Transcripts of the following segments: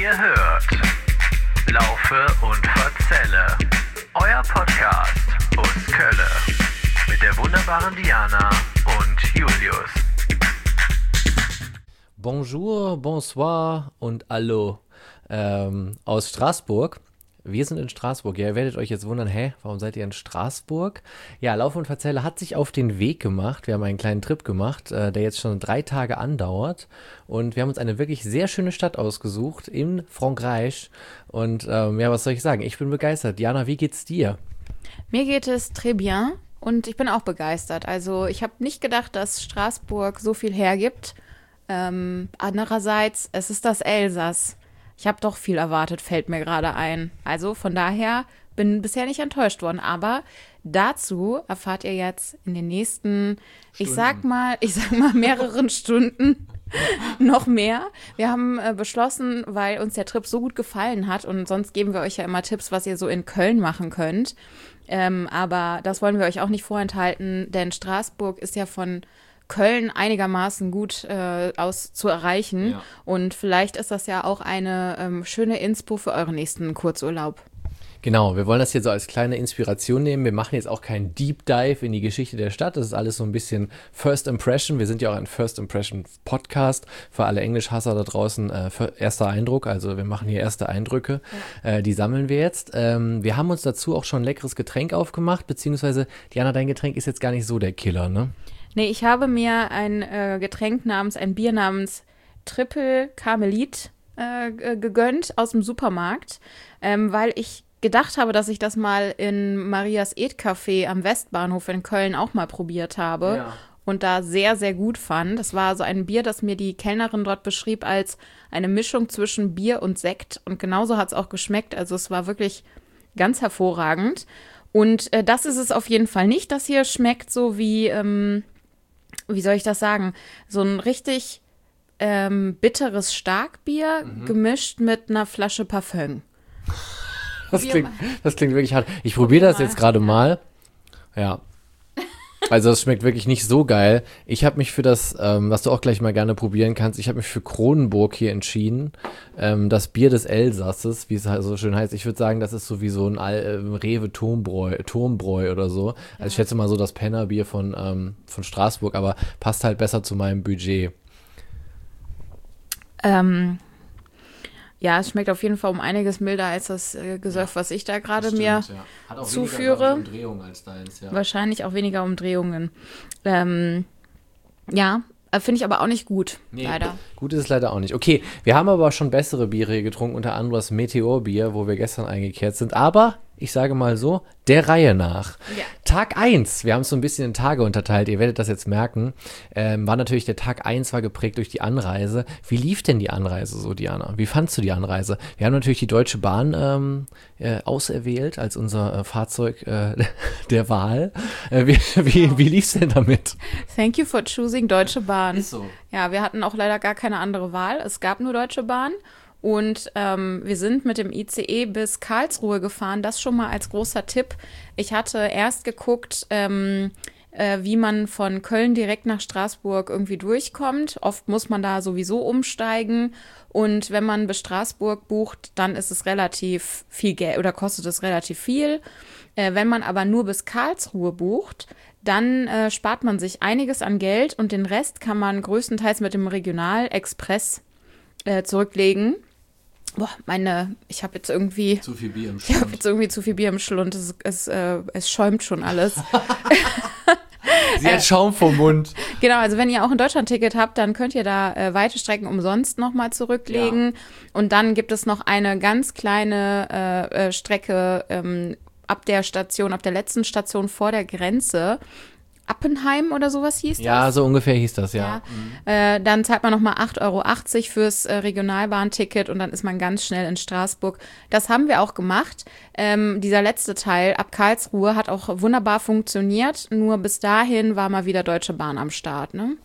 Ihr hört Laufe und Verzelle, euer Podcast aus Kölle mit der wunderbaren Diana und Julius. Bonjour, bonsoir und hallo aus Straßburg. Wir sind in Straßburg. Ja, ihr werdet euch jetzt wundern, warum seid ihr in Straßburg? Ja, Lauf und Verzelle hat sich auf den Weg gemacht. Wir haben einen kleinen Trip gemacht, der jetzt schon 3 Tage andauert. Und wir haben uns eine wirklich sehr schöne Stadt ausgesucht in Frankreich. Und was soll ich sagen? Ich bin begeistert. Diana, wie geht's dir? Mir geht es très bien und ich bin auch begeistert. Also ich habe nicht gedacht, dass Straßburg so viel hergibt. Andererseits, es ist das Elsass. Ich habe doch viel erwartet, fällt mir gerade ein. Also von daher bin bisher nicht enttäuscht worden. Aber dazu erfahrt ihr jetzt in den nächsten, ich sag mal mehreren Stunden noch mehr. Wir haben beschlossen, weil uns der Trip so gut gefallen hat und sonst geben wir euch ja immer Tipps, was ihr so in Köln machen könnt. Aber das wollen wir euch auch nicht vorenthalten, denn Straßburg ist ja von Köln einigermaßen gut aus zu erreichen. Ja. Und vielleicht ist das ja auch eine schöne Inspo für euren nächsten Kurzurlaub. Genau, wir wollen das hier so als kleine Inspiration nehmen. Wir machen jetzt auch keinen Deep Dive in die Geschichte der Stadt. Das ist alles so ein bisschen First Impression. Wir sind ja auch ein First Impression Podcast für alle Englischhasser da draußen. Erster Eindruck, also wir machen hier erste Eindrücke. Ja. Die sammeln wir jetzt. Wir haben uns dazu auch schon ein leckeres Getränk aufgemacht, beziehungsweise, Diana, dein Getränk ist jetzt gar nicht so der Killer, ne? Nee, ich habe mir ein Bier namens Triple Karmelit gegönnt aus dem Supermarkt, weil ich gedacht habe, dass ich das mal in Marias Ed-Café am Westbahnhof in Köln auch mal probiert habe und da sehr, sehr gut fand. Das war so ein Bier, das mir die Kellnerin dort beschrieb als eine Mischung zwischen Bier und Sekt und genauso hat es auch geschmeckt. Also es war wirklich ganz hervorragend und das ist es auf jeden Fall nicht. Das hier schmeckt so wie soll ich das sagen, so ein richtig bitteres Starkbier gemischt mit einer Flasche Parfüm. Das klingt wirklich hart. Ich probiere das jetzt gerade mal. Ja. Also das schmeckt wirklich nicht so geil. Ich habe mich für das, was du auch gleich mal gerne probieren kannst, ich habe mich für Kronenburg hier entschieden. Das Bier des Elsasses, wie es halt so schön heißt. Ich würde sagen, das ist so wie so ein Rewe Turmbräu oder so. Ja. Also ich schätze mal so das Pennerbier von Straßburg, aber passt halt besser zu meinem Budget. Ja, es schmeckt auf jeden Fall um einiges milder als das Gesöff, was ich da gerade mir Hat auch zuführe. Weniger Umdrehungen als deins, ja. Wahrscheinlich auch weniger Umdrehungen. Finde ich aber auch nicht gut, leider. Gut ist es leider auch nicht. Okay, wir haben aber schon bessere Biere hier getrunken, unter anderem das Meteorbier, wo wir gestern eingekehrt sind. Aber, ich sage mal so, der Reihe nach. Ja. Tag 1, wir haben es so ein bisschen in Tage unterteilt, ihr werdet das jetzt merken, war natürlich der Tag 1 war geprägt durch die Anreise. Wie lief denn die Anreise so, Diana? Wie fandst du die Anreise? Wir haben natürlich die Deutsche Bahn auserwählt als unser Fahrzeug der Wahl. Wie lief es denn damit? Thank you for choosing Deutsche Bahn. Ist so. Ja, wir hatten auch leider gar keine andere Wahl. Es gab nur Deutsche Bahn. Und wir sind mit dem ICE bis Karlsruhe gefahren, das schon mal als großer Tipp. Ich hatte erst geguckt, wie man von Köln direkt nach Straßburg irgendwie durchkommt. Oft muss man da sowieso umsteigen. Und wenn man bis Straßburg bucht, dann ist es relativ viel Geld oder kostet es relativ viel. Wenn man aber nur bis Karlsruhe bucht, dann spart man sich einiges an Geld und den Rest kann man größtenteils mit dem Regionalexpress zurücklegen. Boah, ich habe jetzt irgendwie zu viel Bier im Schlund. Ich habe jetzt irgendwie zu viel Bier im Schlund. Es schäumt schon alles. Sie hat Schaum vom Mund. Genau, also wenn ihr auch ein Deutschland-Ticket habt, dann könnt ihr da weite Strecken umsonst nochmal zurücklegen. Ja. Und dann gibt es noch eine ganz kleine Strecke ab der letzten Station vor der Grenze. Appenheim oder sowas hieß das? Ja, so ungefähr hieß das, ja. Dann zahlt man nochmal 8,80 € fürs Regionalbahnticket und dann ist man ganz schnell in Straßburg. Das haben wir auch gemacht. Dieser letzte Teil ab Karlsruhe hat auch wunderbar funktioniert, nur bis dahin war mal wieder Deutsche Bahn am Start, ne?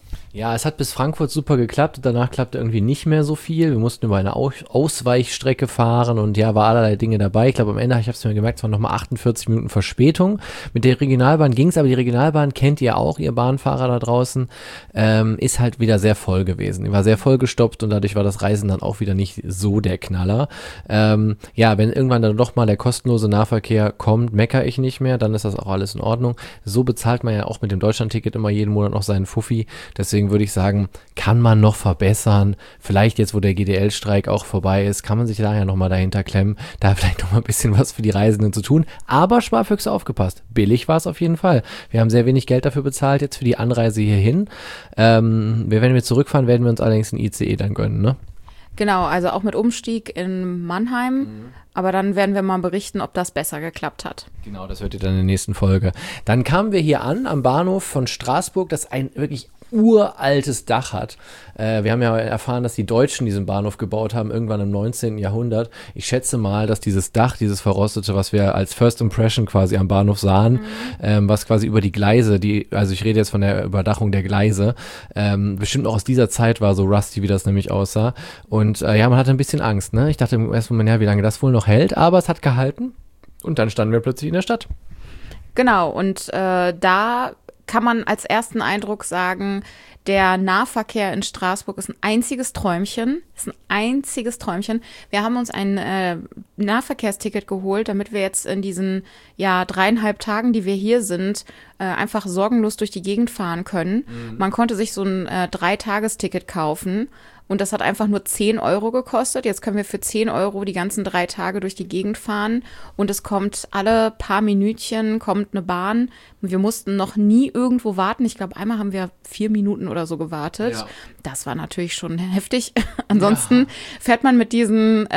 Ja, es hat bis Frankfurt super geklappt. Danach klappte irgendwie nicht mehr so viel. Wir mussten über eine Ausweichstrecke fahren und ja, war allerlei Dinge dabei. Ich glaube, am Ende, ich habe es mir gemerkt, es waren nochmal 48 Minuten Verspätung. Mit der Regionalbahn ging es, aber die Regionalbahn kennt ihr auch, ihr Bahnfahrer da draußen, ist halt wieder sehr voll gewesen. Die war sehr vollgestopft und dadurch war das Reisen dann auch wieder nicht so der Knaller. Ja, wenn irgendwann dann doch mal der kostenlose Nahverkehr kommt, meckere ich nicht mehr, dann ist das auch alles in Ordnung. So bezahlt man ja auch mit dem Deutschlandticket immer jeden Monat noch seinen Fuffi. Deswegen würde ich sagen, kann man noch verbessern. Vielleicht jetzt, wo der GDL-Streik auch vorbei ist, kann man sich da ja nochmal dahinter klemmen, da vielleicht nochmal ein bisschen was für die Reisenden zu tun. Aber Sparfüchse aufgepasst. Billig war es auf jeden Fall. Wir haben sehr wenig Geld dafür bezahlt jetzt für die Anreise hierhin. Wenn wir zurückfahren, werden wir uns allerdings ein ICE dann gönnen, ne? Genau, also auch mit Umstieg in Mannheim. Aber dann werden wir mal berichten, ob das besser geklappt hat. Genau, das hört ihr dann in der nächsten Folge. Dann kamen wir hier an am Bahnhof von Straßburg, das ein wirklich uraltes Dach hat. Wir haben ja erfahren, dass die Deutschen diesen Bahnhof gebaut haben, irgendwann im 19. Jahrhundert. Ich schätze mal, dass dieses Dach, dieses verrostete, was wir als First Impression quasi am Bahnhof sahen, was quasi über die Gleise, also ich rede jetzt von der Überdachung der Gleise, bestimmt auch aus dieser Zeit war, so rusty, wie das nämlich aussah. Und ja, man hatte ein bisschen Angst, ne? Ich dachte im ersten Moment, ja, wie lange das wohl noch hält, aber es hat gehalten und dann standen wir plötzlich in der Stadt. Genau, und da kann man als ersten Eindruck sagen, der Nahverkehr in Straßburg ist ein einziges Träumchen. Wir haben uns ein Nahverkehrsticket geholt, damit wir jetzt in diesen 3,5 Tagen, die wir hier sind, einfach sorgenlos durch die Gegend fahren können. Man konnte sich so ein 3-Tages-Ticket kaufen. Und das hat einfach nur 10 Euro gekostet. Jetzt können wir für 10 Euro die ganzen 3 Tage durch die Gegend fahren. Und es kommt alle paar Minütchen kommt eine Bahn. Und wir mussten noch nie irgendwo warten. Ich glaube, einmal haben wir 4 Minuten oder so gewartet. Ja. Das war natürlich schon heftig. Ansonsten fährt man mit diesen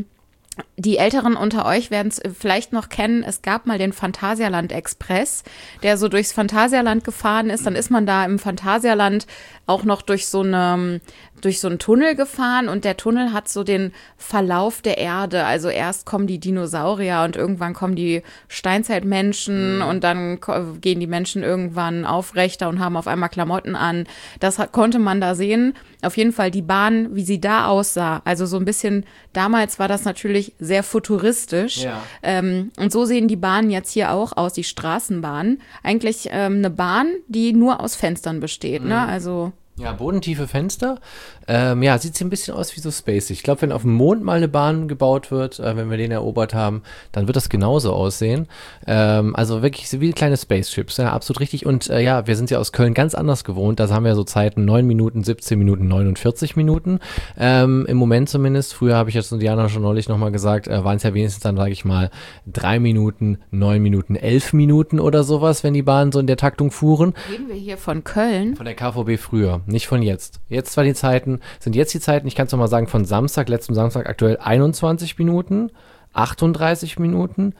die Älteren unter euch werden es vielleicht noch kennen, es gab mal den Phantasialand Express, der so durchs Phantasialand gefahren ist. Dann ist man da im Phantasialand auch noch durch so einen Tunnel gefahren und der Tunnel hat so den Verlauf der Erde. Also erst kommen die Dinosaurier und irgendwann kommen die Steinzeitmenschen und dann gehen die Menschen irgendwann aufrechter und haben auf einmal Klamotten an. Das konnte man da sehen. Auf jeden Fall die Bahn, wie sie da aussah. Also so ein bisschen, damals war das natürlich sehr futuristisch. Ja. Und so sehen die Bahnen jetzt hier auch aus, die Straßenbahnen. Eigentlich eine Bahn, die nur aus Fenstern besteht, ne? Also ja, bodentiefe Fenster. Sieht ein bisschen aus wie so Space. Ich glaube, wenn auf dem Mond mal eine Bahn gebaut wird, wenn wir den erobert haben, dann wird das genauso aussehen. Also wirklich so wie kleine Spaceships, ja, absolut richtig. Und wir sind ja aus Köln ganz anders gewohnt. Da haben wir so Zeiten 9 Minuten, 17 Minuten, 49 Minuten. Im Moment zumindest. Früher habe ich jetzt Diana schon neulich nochmal gesagt, waren es ja wenigstens dann, sage ich mal, 3 Minuten, 9 Minuten, 11 Minuten oder sowas, wenn die Bahnen so in der Taktung fuhren. Reden wir hier von Köln? Von der KVB früher. Nicht von jetzt. Jetzt die Zeiten, ich kann es nochmal sagen, von letztem Samstag aktuell 21 Minuten, 38 Minuten,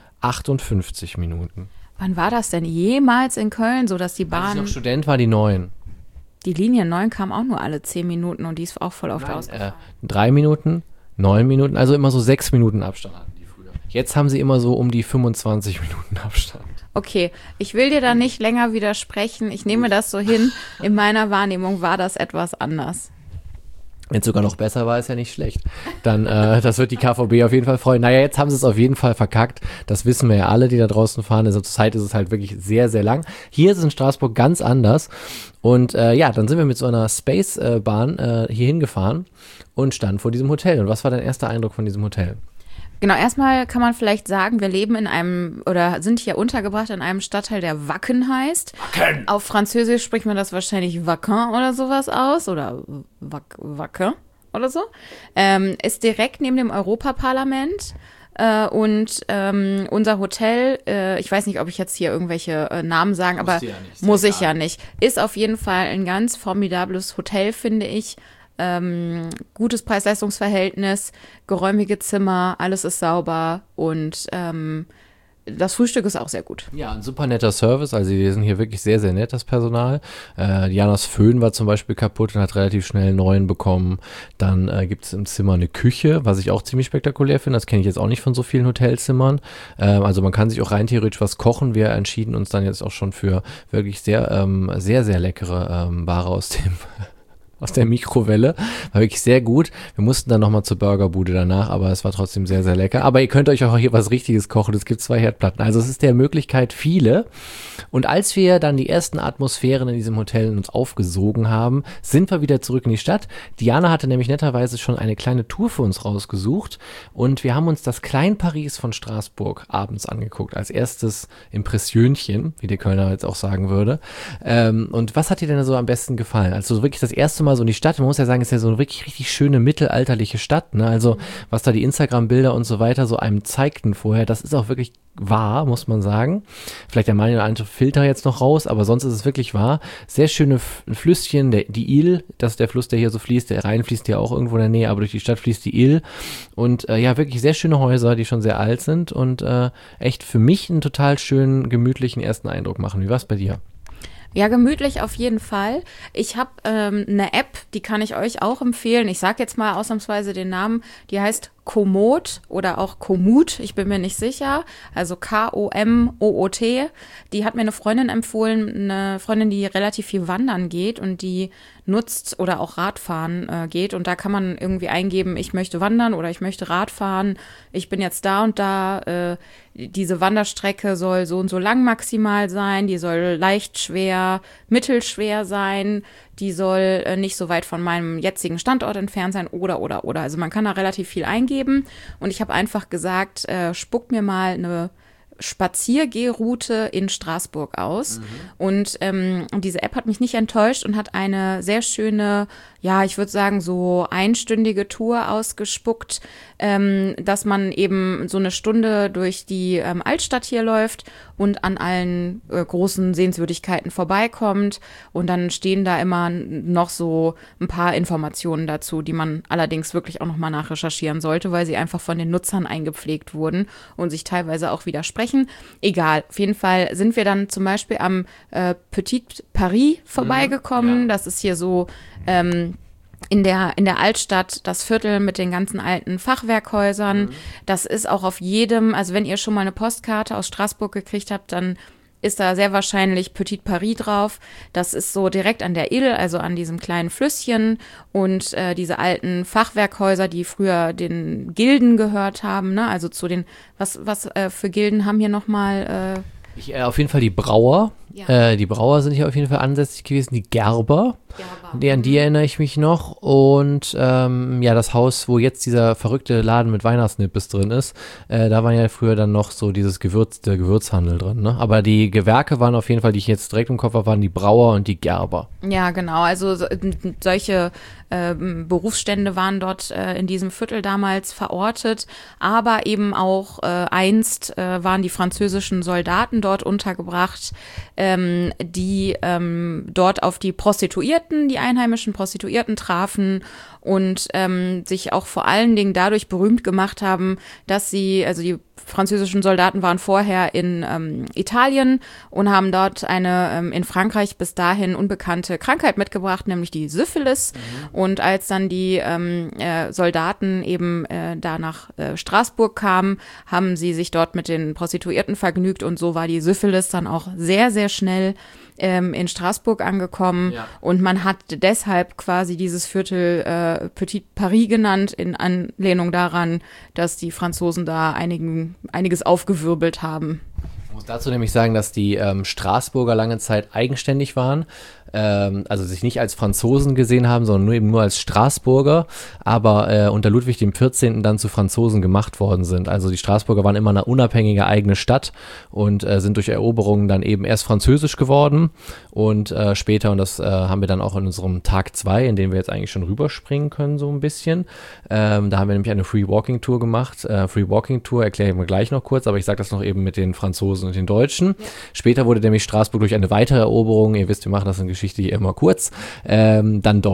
58 Minuten. Wann war das denn jemals in Köln, so dass die Bahn... Als ich noch Student war, die 9. Die Linie 9 kam auch nur alle 10 Minuten und die ist auch voll oft ausgefallen. 3 Minuten, 9 Minuten, also immer so 6 Minuten Abstand hatten die früher. Jetzt haben sie immer so um die 25 Minuten Abstand. Okay, ich will dir da nicht länger widersprechen. Ich nehme das so hin. In meiner Wahrnehmung war das etwas anders. Wenn es sogar noch besser war, ist ja nicht schlecht. Dann, das wird die KVB auf jeden Fall freuen. Naja, jetzt haben sie es auf jeden Fall verkackt. Das wissen wir ja alle, die da draußen fahren. Also zur Zeit ist es halt wirklich sehr, sehr lang. Hier ist es in Straßburg ganz anders. Und dann sind wir mit so einer Space-Bahn hier hingefahren und standen vor diesem Hotel. Und was war dein erster Eindruck von diesem Hotel? Genau, erstmal kann man vielleicht sagen, wir leben sind hier untergebracht in einem Stadtteil, der Wacken heißt. Wacken! Auf Französisch spricht man das wahrscheinlich Wacken oder sowas aus oder Wacken oder so. Ist direkt neben dem Europaparlament. Unser Hotel, ich weiß nicht, ob ich jetzt hier irgendwelche Namen sagen, aber muss ich ja nicht. Ist auf jeden Fall ein ganz formidables Hotel, finde ich. Gutes Preis-Leistungs-Verhältnis, geräumige Zimmer, alles ist sauber und das Frühstück ist auch sehr gut. Ja, ein super netter Service. Also die sind hier wirklich sehr, sehr nett, das Personal. Dianas Föhn war zum Beispiel kaputt und hat relativ schnell einen neuen bekommen. Dann gibt es im Zimmer eine Küche, was ich auch ziemlich spektakulär finde. Das kenne ich jetzt auch nicht von so vielen Hotelzimmern. Also man kann sich auch rein theoretisch was kochen. Wir entschieden uns dann jetzt auch schon für wirklich sehr, sehr, sehr leckere Ware aus der Mikrowelle. War wirklich sehr gut. Wir mussten dann nochmal zur Burgerbude danach, aber es war trotzdem sehr, sehr lecker. Aber ihr könnt euch auch hier was Richtiges kochen. Es gibt 2 Herdplatten. Also es ist der Möglichkeit viele. Und als wir dann die ersten Atmosphären in diesem Hotel in uns aufgesogen haben, sind wir wieder zurück in die Stadt. Diana hatte nämlich netterweise schon eine kleine Tour für uns rausgesucht und wir haben uns das Klein-Paris von Straßburg abends angeguckt. Als erstes Impressionchen, wie der Kölner jetzt auch sagen würde. Und was hat dir denn so am besten gefallen? Also wirklich das erste Mal so in die Stadt. Man muss ja sagen, es ist ja so eine wirklich richtig schöne mittelalterliche Stadt. Ne? Also was da die Instagram-Bilder und so weiter so einem zeigten vorher, das ist auch wirklich wahr, muss man sagen. Vielleicht der eine oder andere Filter jetzt noch raus, aber sonst ist es wirklich wahr. Sehr schöne Flüsschen, die Ill, das ist der Fluss, der hier so fließt, der Rhein fließt ja auch irgendwo in der Nähe, aber durch die Stadt fließt die Ill. Und ja, wirklich sehr schöne Häuser, die schon sehr alt sind und echt für mich einen total schönen, gemütlichen ersten Eindruck machen. Wie war es bei dir? Ja, gemütlich auf jeden Fall. Ich habe eine App, die kann ich euch auch empfehlen. Ich sage jetzt mal ausnahmsweise den Namen. Die heißt Komoot oder auch Komoot, ich bin mir nicht sicher. Also K-O-M-O-O-T. Die hat mir eine Freundin empfohlen, eine Freundin, die relativ viel wandern geht und die nutzt oder auch Radfahren geht. Und da kann man irgendwie eingeben, ich möchte wandern oder ich möchte Radfahren. Ich bin jetzt da und da. Diese Wanderstrecke soll so und so lang maximal sein. Die soll leicht schwer, mittelschwer sein. Die soll nicht so weit von meinem jetzigen Standort entfernt sein oder. Also man kann da relativ viel eingeben und ich habe einfach gesagt, spuck mir mal eine Spaziergehroute in Straßburg aus. Und diese App hat mich nicht enttäuscht und hat eine sehr schöne, ja, ich würde sagen, so einstündige Tour ausgespuckt, dass man eben so eine Stunde durch die Altstadt hier läuft und an allen großen Sehenswürdigkeiten vorbeikommt. Und dann stehen da immer noch so ein paar Informationen dazu, die man allerdings wirklich auch nochmal nachrecherchieren sollte, weil sie einfach von den Nutzern eingepflegt wurden und sich teilweise auch widersprechen. Egal, auf jeden Fall sind wir dann zum Beispiel am Petit Paris vorbeigekommen. Ja. Das ist hier so in der Altstadt das Viertel mit den ganzen alten Fachwerkhäusern. Das ist auch auf jedem, also wenn ihr schon mal eine Postkarte aus Straßburg gekriegt habt, dann ist da sehr wahrscheinlich Petit Paris drauf. Das ist so direkt an der Ill, also an diesem kleinen Flüsschen und diese alten Fachwerkhäuser, die früher den Gilden gehört haben, ne? Also zu den, was für Gilden haben hier nochmal auf jeden Fall die Brauer. Ja. Die Brauer sind hier auf jeden Fall ansässig gewesen. Die Gerber. An die erinnere ich mich noch. Und ja, das Haus, wo jetzt dieser verrückte Laden mit Weihnachtsnippes drin ist, da war ja früher dann noch so der Gewürzhandel drin. Ne? Aber die Gewerke waren auf jeden Fall, die ich jetzt direkt im Kopf habe, waren die Brauer und die Gerber. Ja, genau. Also solche Berufsstände waren dort in diesem Viertel damals verortet. Aber eben auch einst waren die französischen Soldaten dort untergebracht, die dort auf die Prostituierten, die einheimischen Prostituierten trafen und sich auch vor allen Dingen dadurch berühmt gemacht haben, dass sie, also die französischen Soldaten waren vorher in Italien und haben dort eine in Frankreich bis dahin unbekannte Krankheit mitgebracht, nämlich die Syphilis. Und als dann die Soldaten eben da nach Straßburg kamen, haben sie sich dort mit den Prostituierten vergnügt und so war die Syphilis dann auch sehr, sehr schnell in Straßburg angekommen. Ja. Und man hat deshalb quasi dieses Viertel Petit Paris genannt, in Anlehnung daran, dass die Franzosen da einiges aufgewirbelt haben. Ich muss dazu nämlich sagen, dass die Straßburger lange Zeit eigenständig waren, also sich nicht als Franzosen gesehen haben, sondern nur als Straßburger, aber unter Ludwig XIV. Dann zu Franzosen gemacht worden sind. Also die Straßburger waren immer eine unabhängige eigene Stadt und sind durch Eroberungen dann eben erst französisch geworden und später, und das haben wir dann auch in unserem Tag 2, in dem wir jetzt eigentlich schon rüberspringen können so ein bisschen, da haben wir nämlich eine Free Walking Tour gemacht. Free Walking Tour erkläre ich mir gleich noch kurz, aber ich sage das noch eben mit den Franzosen und den Deutschen. Ja. Später wurde nämlich Straßburg durch eine weitere Eroberung, ihr wisst, wir machen das in Geschichte hier immer kurz, dann deutsch.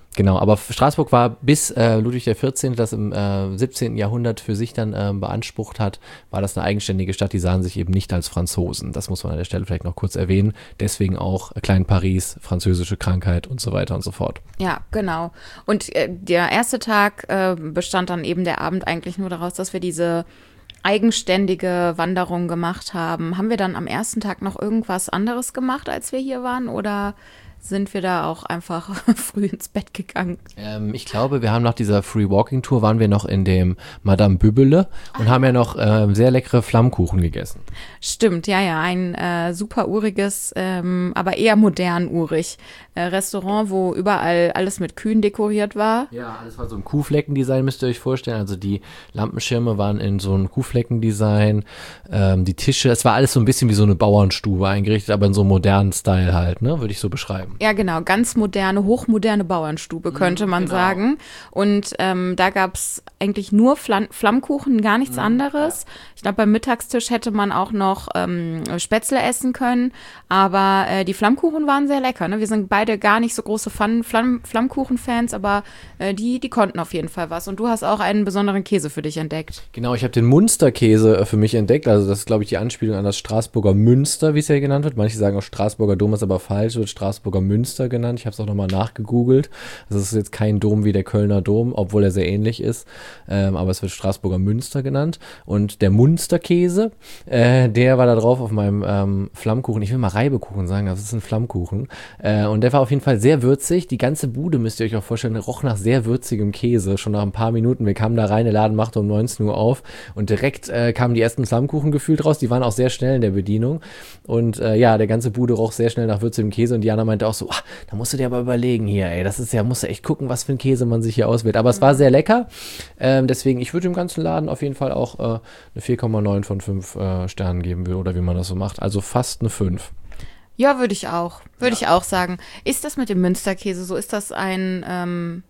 Genau, aber Straßburg war bis Ludwig XIV. Das im 17. Jahrhundert für sich dann beansprucht hat, war das eine eigenständige Stadt. Die sahen sich eben nicht als Franzosen. Das muss man an der Stelle vielleicht noch kurz erwähnen. Deswegen auch Klein Paris, französische Krankheit und so weiter und so fort. Ja, genau. Und der erste Tag bestand dann eben der Abend eigentlich nur daraus, dass wir diese eigenständige Wanderung gemacht haben. Haben wir dann am ersten Tag noch irgendwas anderes gemacht, als wir hier waren? Oder sind wir da auch einfach früh ins Bett gegangen? Ich glaube, wir haben nach dieser Free Walking Tour waren wir noch in dem Madame Bübbele und haben ja noch sehr leckere Flammkuchen gegessen. Stimmt, ja, ein super uriges, aber eher modern urig Restaurant, wo überall alles mit Kühen dekoriert war. Ja, alles war so ein Kuhfleckendesign, müsst ihr euch vorstellen. Also die Lampenschirme waren in so einem Kuhfleckendesign, die Tische, es war alles so ein bisschen wie so eine Bauernstube eingerichtet, aber in so einem modernen Style halt, ne, würde ich so beschreiben. Ja, genau, ganz moderne, hochmoderne Bauernstube, könnte man sagen. Und da gab es eigentlich nur Flammkuchen, gar nichts anderes. Ja. Ich glaube, beim Mittagstisch hätte man auch noch Spätzle essen können, aber die Flammkuchen waren sehr lecker. Ne? Wir sind beide gar nicht so große Flammkuchen-Fans, aber die konnten auf jeden Fall was. Und du hast auch einen besonderen Käse für dich entdeckt. Genau, ich habe den Munsterkäse für mich entdeckt. Also das ist, glaube ich, die Anspielung an das Straßburger Münster, wie es ja genannt wird. Manche sagen auch Straßburger Dom, ist aber falsch, wird Straßburger Münster genannt. Ich habe es auch nochmal nachgegoogelt. Also es ist jetzt kein Dom wie der Kölner Dom, obwohl er sehr ähnlich ist. Aber es wird Straßburger Münster genannt. Und der Munsterkäse, der war da drauf auf meinem Flammkuchen. Ich will mal Reibekuchen sagen, das ist ein Flammkuchen. Und der war auf jeden Fall sehr würzig. Die ganze Bude, müsst ihr euch auch vorstellen, roch nach sehr würzigem Käse. Schon nach ein paar Minuten. Wir kamen da rein, der Laden machte um 19 Uhr auf. Und direkt kamen die ersten Flammkuchen gefühlt raus. Die waren auch sehr schnell in der Bedienung. Und der ganze Bude roch sehr schnell nach würzigem Käse. Und Diana meinte auch so, da musst du dir aber überlegen hier, ey. Das ist ja, musst du echt gucken, was für ein Käse man sich hier auswählt. Aber es war sehr lecker. Deswegen, ich würde dem ganzen Laden auf jeden Fall auch eine 4,9 von 5 Sternen geben will, oder wie man das so macht. Also fast eine 5. Ja, würde ich auch sagen. Ist das mit dem Münsterkäse so? Ist das ein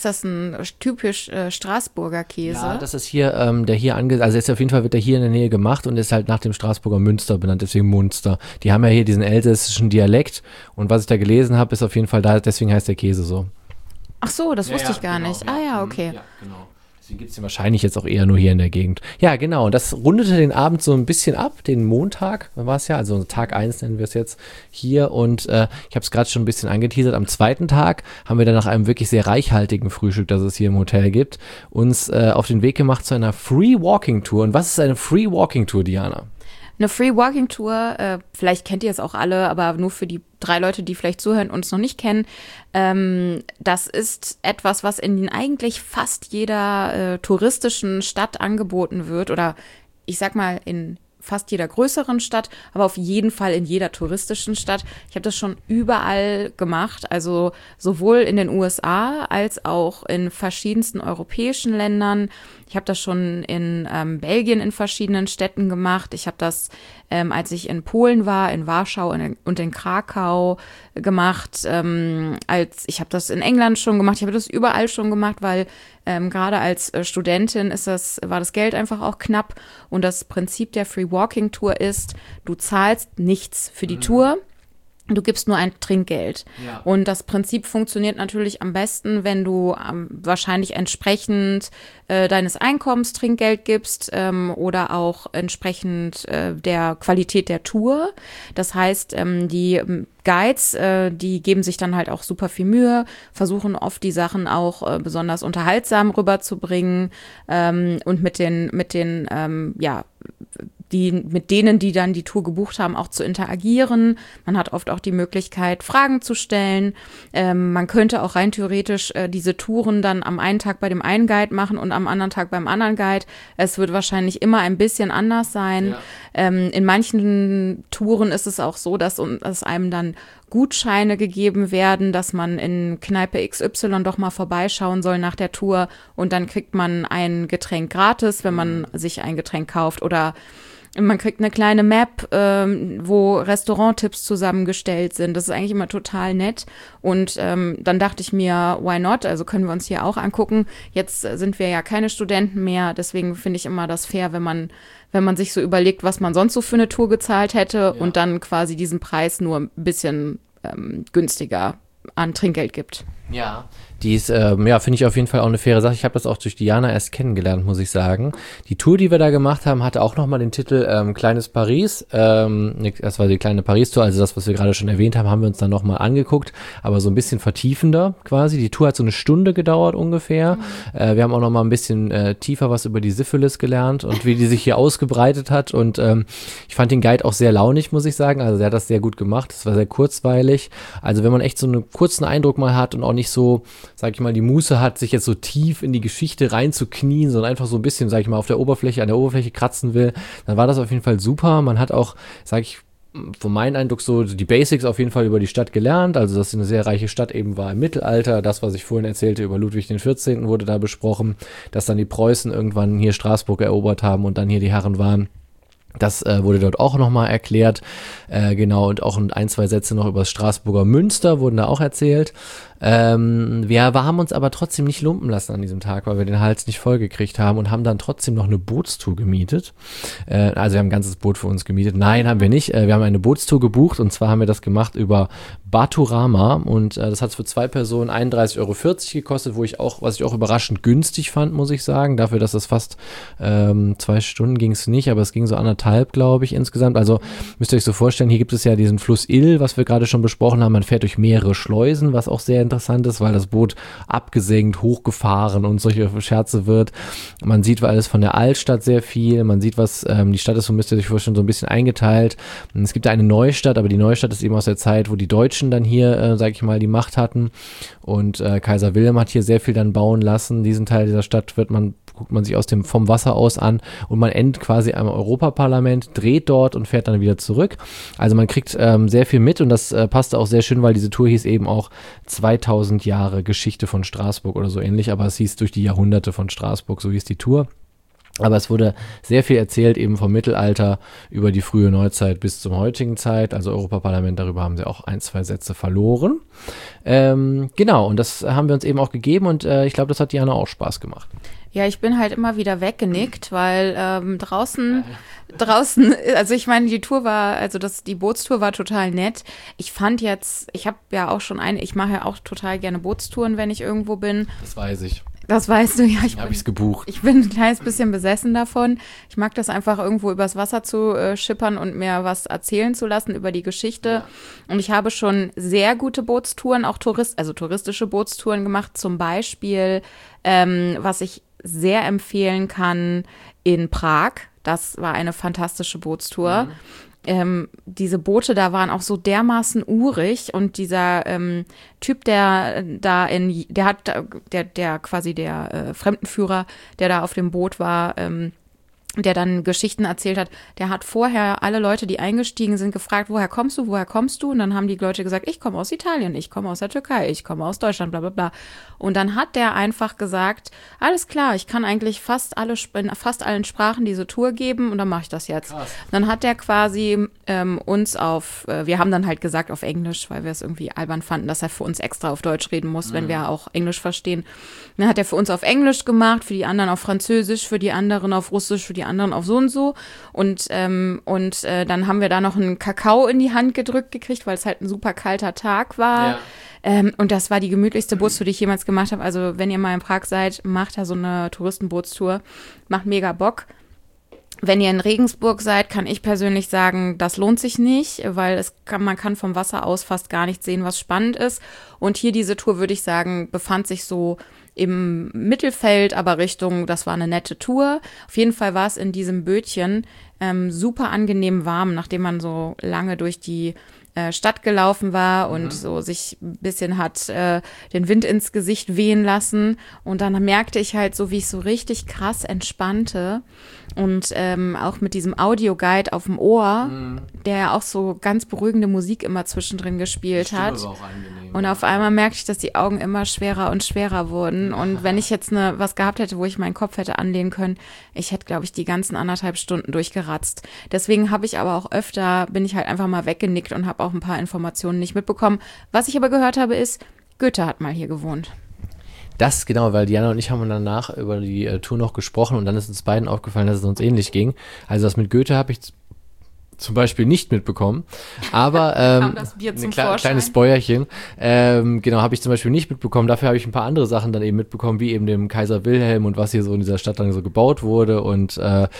typisch Straßburger Käse? Ja, das ist hier, also ist auf jeden Fall wird der hier in der Nähe gemacht und ist halt nach dem Straßburger Münster benannt, deswegen Munster. Die haben ja hier diesen elsässischen Dialekt und was ich da gelesen habe, ist auf jeden Fall da, deswegen heißt der Käse so. Ach so, das wusste ich gar nicht. Ja, okay. Ja, genau. Deswegen gibt es den wahrscheinlich jetzt auch eher nur hier in der Gegend. Ja, genau. Und das rundete den Abend so ein bisschen ab, den Montag war es ja, also Tag 1 nennen wir es jetzt hier. Und ich habe es gerade schon ein bisschen angeteasert. Am zweiten Tag haben wir dann nach einem wirklich sehr reichhaltigen Frühstück, das es hier im Hotel gibt, uns auf den Weg gemacht zu einer Free Walking Tour. Und was ist eine Free Walking Tour, Diana? Eine Free Walking Tour, vielleicht kennt ihr es auch alle, aber nur für die 3 Leute, die vielleicht zuhören und es noch nicht kennen, das ist etwas, was in eigentlich fast jeder touristischen Stadt angeboten wird oder ich sag mal in fast jeder größeren Stadt, aber auf jeden Fall in jeder touristischen Stadt. Ich habe das schon überall gemacht, also sowohl in den USA als auch in verschiedensten europäischen Ländern. Ich habe das schon in Belgien in verschiedenen Städten gemacht. Ich habe das, als ich in Polen war, in Warschau und in Krakau gemacht. Ich habe das in England schon gemacht. Ich habe das überall schon gemacht, weil gerade als Studentin war das Geld einfach auch knapp. Und das Prinzip der Free Walking Tour ist, du zahlst nichts für die Tour. Du gibst nur ein Trinkgeld. Ja. Und das Prinzip funktioniert natürlich am besten, wenn du wahrscheinlich entsprechend deines Einkommens Trinkgeld gibst oder auch entsprechend der Qualität der Tour. Das heißt, die Guides, die geben sich dann halt auch super viel Mühe, versuchen oft die Sachen auch besonders unterhaltsam rüberzubringen und mit denen, die dann die Tour gebucht haben, auch zu interagieren. Man hat oft auch die Möglichkeit, Fragen zu stellen. Man könnte auch rein theoretisch diese Touren dann am einen Tag bei dem einen Guide machen und am anderen Tag beim anderen Guide. Es wird wahrscheinlich immer ein bisschen anders sein. Ja. In manchen Touren ist es auch so, dass einem dann Gutscheine gegeben werden, dass man in Kneipe XY doch mal vorbeischauen soll nach der Tour und dann kriegt man ein Getränk gratis, wenn man sich ein Getränk kauft, oder man kriegt eine kleine Map, wo Restauranttipps zusammengestellt sind. Das ist eigentlich immer total nett. Und dann dachte ich mir, why not? Also können wir uns hier auch angucken. Jetzt sind wir ja keine Studenten mehr. Deswegen finde ich immer das fair, wenn man sich so überlegt, was man sonst so für eine Tour gezahlt hätte und dann quasi diesen Preis nur ein bisschen günstiger an Trinkgeld gibt. Ja, die ist, finde ich auf jeden Fall auch eine faire Sache. Ich habe das auch durch Diana erst kennengelernt, muss ich sagen. Die Tour, die wir da gemacht haben, hatte auch nochmal den Titel Kleines Paris. Das war die kleine Paris-Tour, also das, was wir gerade schon erwähnt haben, haben wir uns dann nochmal angeguckt, aber so ein bisschen vertiefender quasi. Die Tour hat so eine Stunde gedauert ungefähr. Wir haben auch nochmal ein bisschen tiefer was über die Syphilis gelernt und wie die sich hier ausgebreitet hat. Und ich fand den Guide auch sehr launig, muss ich sagen. Also der hat das sehr gut gemacht. Das war sehr kurzweilig. Also wenn man echt so einen kurzen Eindruck mal hat und auch nicht so, sag ich mal, die Muße hat, sich jetzt so tief in die Geschichte reinzuknien, sondern einfach so ein bisschen, sag ich mal, an der Oberfläche kratzen will, dann war das auf jeden Fall super. Man hat auch, sag ich, von meinem Eindruck so die Basics auf jeden Fall über die Stadt gelernt, also dass sie eine sehr reiche Stadt eben war im Mittelalter, das, was ich vorhin erzählte über Ludwig XIV. Wurde da besprochen, dass dann die Preußen irgendwann hier Straßburg erobert haben und dann hier die Herren waren. Das wurde dort auch nochmal erklärt, genau, und auch ein, zwei Sätze noch über das Straßburger Münster wurden da auch erzählt. Wir haben uns aber trotzdem nicht lumpen lassen an diesem Tag, weil wir den Hals nicht vollgekriegt haben und haben dann trotzdem noch eine Bootstour gemietet. Also wir haben ein ganzes Boot für uns gemietet. Nein, haben wir nicht. Wir haben eine Bootstour gebucht und zwar haben wir das gemacht über Baturama und das hat für 2 Personen 31,40 Euro gekostet, was ich auch überraschend günstig fand, muss ich sagen. Dafür, dass das fast 2 Stunden ging es nicht, aber es ging so 1,5, glaube ich, insgesamt. Also müsst ihr euch so vorstellen, hier gibt es ja diesen Fluss Ill, was wir gerade schon besprochen haben. Man fährt durch mehrere Schleusen, was auch sehr interessant ist, weil das Boot abgesenkt, hochgefahren und solche Scherze wird. Man sieht alles von der Altstadt sehr viel. Man sieht, was die Stadt ist, so müsst ihr euch vorstellen, so ein bisschen eingeteilt. Und es gibt da eine Neustadt, aber die Neustadt ist eben aus der Zeit, wo die Deutschen dann hier, sag ich mal, die Macht hatten. Und Kaiser Wilhelm hat hier sehr viel dann bauen lassen. Diesen Teil dieser Stadt guckt man sich vom Wasser aus an und man endet quasi am Europaparlament, dreht dort und fährt dann wieder zurück. Also man kriegt sehr viel mit und das passte auch sehr schön, weil diese Tour hieß eben auch 2000 Jahre Geschichte von Straßburg oder so ähnlich, aber es hieß durch die Jahrhunderte von Straßburg, so hieß die Tour. Aber es wurde sehr viel erzählt, eben vom Mittelalter über die frühe Neuzeit bis zum heutigen Zeit. Also Europaparlament, darüber haben sie auch 1, 2 Sätze verloren. Genau, und das haben wir uns eben auch gegeben und ich glaube, das hat Diana auch Spaß gemacht. Ja, ich bin halt immer wieder weggenickt, weil draußen, also ich meine, die Bootstour war total nett. Ich mache ja auch total gerne Bootstouren, wenn ich irgendwo bin. Das weiß ich. Das weißt du, ja. Habe ich es gebucht. Ich bin ein kleines bisschen besessen davon. Ich mag das einfach, irgendwo übers Wasser zu schippern und mir was erzählen zu lassen über die Geschichte. Ja. Und ich habe schon sehr gute Bootstouren, auch touristische Bootstouren gemacht. Zum Beispiel, was ich sehr empfehlen kann, in Prag. Das war eine fantastische Bootstour. Mhm. Diese Boote da waren auch so dermaßen urig und dieser Typ, der Fremdenführer, der da auf dem Boot war, der dann Geschichten erzählt hat, der hat vorher alle Leute, die eingestiegen sind, gefragt, woher kommst du? Und dann haben die Leute gesagt, ich komme aus Italien, ich komme aus der Türkei, ich komme aus Deutschland, bla bla bla. Und dann hat der einfach gesagt, alles klar, ich kann eigentlich in fast allen Sprachen diese Tour geben und dann mache ich das jetzt. Krass. Dann hat der quasi wir haben dann halt gesagt auf Englisch, weil wir es irgendwie albern fanden, dass er für uns extra auf Deutsch reden muss, wenn wir auch Englisch verstehen. Dann hat er für uns auf Englisch gemacht, für die anderen auf Französisch, für die anderen auf Russisch, für die anderen auf so und so. Und dann haben wir da noch einen Kakao in die Hand gedrückt gekriegt, weil es halt ein super kalter Tag war. Ja. Und das war die gemütlichste Bootstour, die ich jemals gemacht habe. Also wenn ihr mal in Prag seid, macht da so eine Touristenbootstour. Macht mega Bock. Wenn ihr in Regensburg seid, kann ich persönlich sagen, das lohnt sich nicht, weil man kann vom Wasser aus fast gar nicht sehen, was spannend ist. Und hier diese Tour, würde ich sagen, befand sich so im Mittelfeld, aber das war eine nette Tour. Auf jeden Fall war es in diesem Bötchen super angenehm warm, nachdem man so lange durch die Stadt gelaufen war und so sich ein bisschen hat den Wind ins Gesicht wehen lassen. Und dann merkte ich halt so, wie ich so richtig krass entspannte. Und auch mit diesem Audioguide auf dem Ohr, der ja auch so ganz beruhigende Musik immer zwischendrin gespielt hat. War auch angenehm, und auf einmal merkte ich, dass die Augen immer schwerer und schwerer wurden. Und wenn ich jetzt was gehabt hätte, wo ich meinen Kopf hätte anlehnen können, ich hätte, glaube ich, die ganzen 1,5 Stunden durchgeratzt. Deswegen bin ich halt einfach mal weggenickt und habe auch ein paar Informationen nicht mitbekommen. Was ich aber gehört habe, ist, Goethe hat mal hier gewohnt. Das genau, weil Diana und ich haben danach über die Tour noch gesprochen und dann ist uns beiden aufgefallen, dass es uns ähnlich ging. Also das mit Goethe habe ich zum Beispiel nicht mitbekommen. Aber kam das Bier zum Vorschein. Kleines Bäuerchen. Genau, habe ich zum Beispiel nicht mitbekommen. Dafür habe ich ein paar andere Sachen dann eben mitbekommen, wie eben dem Kaiser Wilhelm und was hier so in dieser Stadt dann so gebaut wurde. Und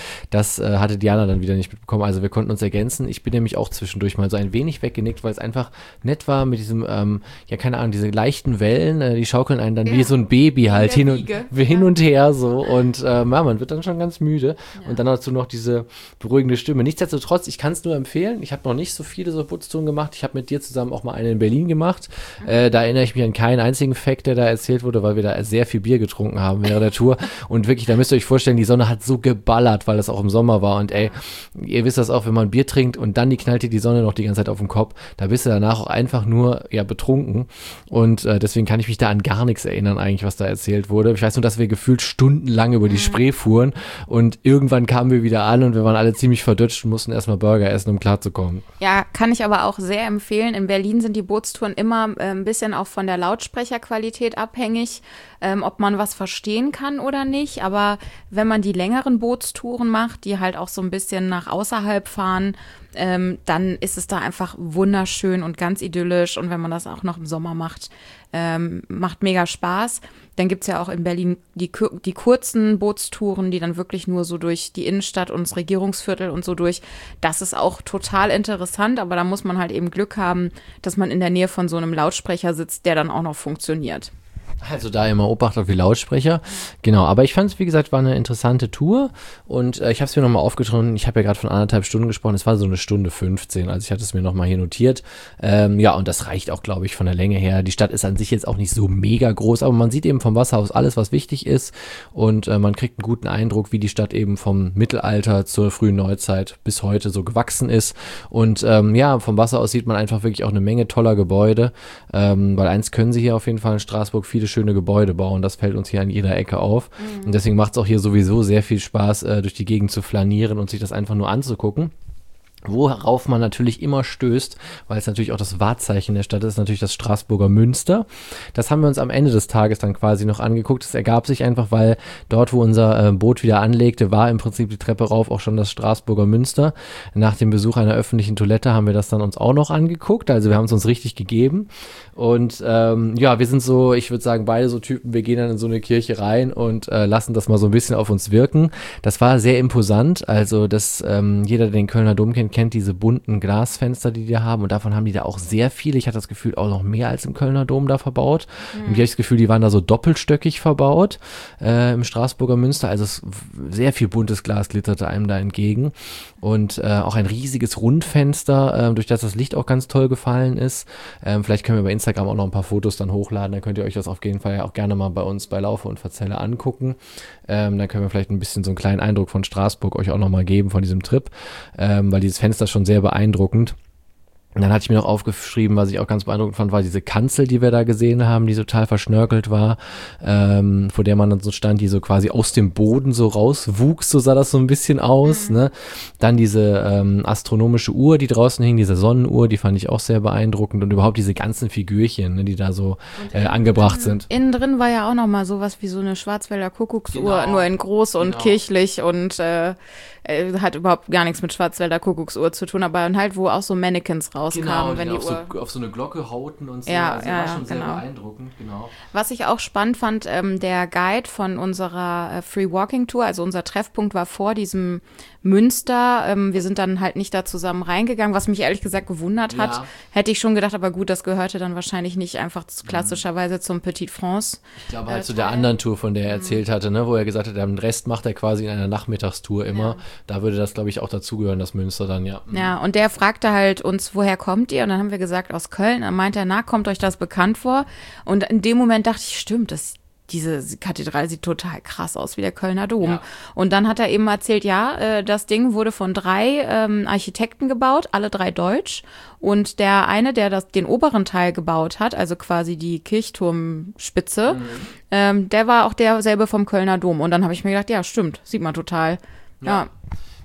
das hatte Diana dann wieder nicht mitbekommen. Also wir konnten uns ergänzen. Ich bin nämlich auch zwischendurch mal so ein wenig weggenickt, weil es einfach nett war mit diesem, ja keine Ahnung, diese leichten Wellen, die schaukeln einen dann wie so ein Baby halt hin und her so. Und ja, man wird dann schon ganz müde. Ja. Und dann dazu noch diese beruhigende Stimme. Nichtsdestotrotz, ich kann es nur empfehlen. Ich habe noch nicht so viele so Putztouren gemacht. Ich habe mit dir zusammen auch mal eine in Berlin gemacht. Da erinnere ich mich an keinen einzigen Fact, der da erzählt wurde, weil wir da sehr viel Bier getrunken haben während der Tour. Und wirklich, da müsst ihr euch vorstellen, die Sonne hat so geballert, weil es auch im Sommer war. Und ey, ihr wisst das auch, wenn man Bier trinkt und dann knallt dir die Sonne noch die ganze Zeit auf den Kopf, da bist du danach auch einfach nur ja betrunken. Und deswegen kann ich mich da an gar nichts erinnern eigentlich, was da erzählt wurde. Ich weiß nur, dass wir gefühlt stundenlang über die Spree fuhren und irgendwann kamen wir wieder an und wir waren alle ziemlich verdutscht und mussten erstmal Burger essen, um klarzukommen. Ja, kann ich aber auch sehr empfehlen. In Berlin sind die Bootstouren immer ein bisschen auch von der Lautsprecherqualität abhängig, ob man was verstehen kann oder nicht. Aber wenn man die längeren Bootstouren macht, die halt auch so ein bisschen nach außerhalb fahren, dann ist es da einfach wunderschön und ganz idyllisch. Und wenn man das auch noch im Sommer macht, macht mega Spaß. Dann gibt's ja auch in Berlin die kurzen Bootstouren, die dann wirklich nur so durch die Innenstadt und das Regierungsviertel und so durch. Das ist auch total interessant, aber da muss man halt eben Glück haben, dass man in der Nähe von so einem Lautsprecher sitzt, der dann auch noch funktioniert. Also da immer Obacht auf die Lautsprecher. Genau, aber ich fand es, wie gesagt, war eine interessante Tour und ich habe es mir nochmal aufgeschrieben. Ich habe ja gerade von 1,5 Stunden gesprochen. Es war so 1:15, also ich hatte es mir nochmal hier notiert. Ja, und das reicht auch, glaube ich, von der Länge her. Die Stadt ist an sich jetzt auch nicht so mega groß, aber man sieht eben vom Wasser aus alles, was wichtig ist und man kriegt einen guten Eindruck, wie die Stadt eben vom Mittelalter zur frühen Neuzeit bis heute so gewachsen ist. Und ja, vom Wasser aus sieht man einfach wirklich auch eine Menge toller Gebäude, weil eins können sie hier auf jeden Fall in Straßburg, viele schöne Gebäude bauen. Das fällt uns hier an jeder Ecke auf. Und deswegen macht es auch hier sowieso sehr viel Spaß, durch die Gegend zu flanieren und sich das einfach nur anzugucken. Worauf man natürlich immer stößt, weil es natürlich auch das Wahrzeichen der Stadt ist, natürlich das Straßburger Münster. Das haben wir uns am Ende des Tages dann quasi noch angeguckt. Es ergab sich einfach, weil dort, wo unser Boot wieder anlegte, war im Prinzip die Treppe rauf auch schon das Straßburger Münster. Nach dem Besuch einer öffentlichen Toilette haben wir das dann uns auch noch angeguckt. Also wir haben es uns richtig gegeben. Und ja, wir sind so, ich würde sagen, beide so Typen, wir gehen dann in so eine Kirche rein und lassen das mal so ein bisschen auf uns wirken. Das war sehr imposant. Also das, jeder, der den Kölner Dom kennt diese bunten Glasfenster, die haben und davon haben die da auch sehr viele. Ich hatte das Gefühl, auch noch mehr als im Kölner Dom da verbaut. Und ich habe das Gefühl, die waren da so doppelstöckig verbaut im Straßburger Münster. Also sehr viel buntes Glas glitterte einem da entgegen und auch ein riesiges Rundfenster, durch das Licht auch ganz toll gefallen ist. Vielleicht können wir bei Instagram auch noch ein paar Fotos dann hochladen. Dann könnt ihr euch das auf jeden Fall ja auch gerne mal bei uns bei Laufe und Verzelle angucken. Dann können wir vielleicht ein bisschen so einen kleinen Eindruck von Straßburg euch auch noch mal geben von diesem Trip, weil dieses Fenster ist schon sehr beeindruckend. Und dann hatte ich mir noch aufgeschrieben, was ich auch ganz beeindruckend fand, war diese Kanzel, die wir da gesehen haben, die total verschnörkelt war, vor der man dann so stand, die so quasi aus dem Boden so rauswuchs, so sah das so ein bisschen aus, ne? Dann diese astronomische Uhr, die draußen hing, diese Sonnenuhr, die fand ich auch sehr beeindruckend und überhaupt diese ganzen Figürchen, ne, die da so angebracht sind. Innen drin war ja auch nochmal sowas wie so eine Schwarzwälder Kuckucksuhr, nur in groß und kirchlich und hat überhaupt gar nichts mit Schwarzwälder Kuckucksuhr zu tun, aber halt, wo auch so Mannequins rauskamen, wenn die Uhr auf so eine Glocke hauten und so. Ja, also war schon sehr beeindruckend, genau. Was ich auch spannend fand, der Guide von unserer Free Walking Tour, also unser Treffpunkt war vor diesem Münster. Wir sind dann halt nicht da zusammen reingegangen, was mich ehrlich gesagt gewundert hat. Hätte ich schon gedacht, aber gut, das gehörte dann wahrscheinlich nicht einfach klassischerweise zum Petit France. Ich glaube halt zu der anderen Tour, von der er erzählt hatte, ne, wo er gesagt hat, den Rest macht er quasi in einer Nachmittagstour immer. Ja. Da würde das, glaube ich, auch dazugehören, das Münster dann, ja. Ja, und der fragte halt uns, woher kommt ihr? Und dann haben wir gesagt, aus Köln. Dann meinte er, na, kommt euch das bekannt vor? Und in dem Moment dachte ich, stimmt, diese Kathedrale sieht total krass aus wie der Kölner Dom. Ja. Und dann hat er eben erzählt, ja, das Ding wurde von 3 Architekten gebaut, alle 3 deutsch. Und der eine, der den oberen Teil gebaut hat, also quasi die Kirchturmspitze, der war auch derselbe vom Kölner Dom. Und dann habe ich mir gedacht, ja, stimmt, sieht man total. Ja.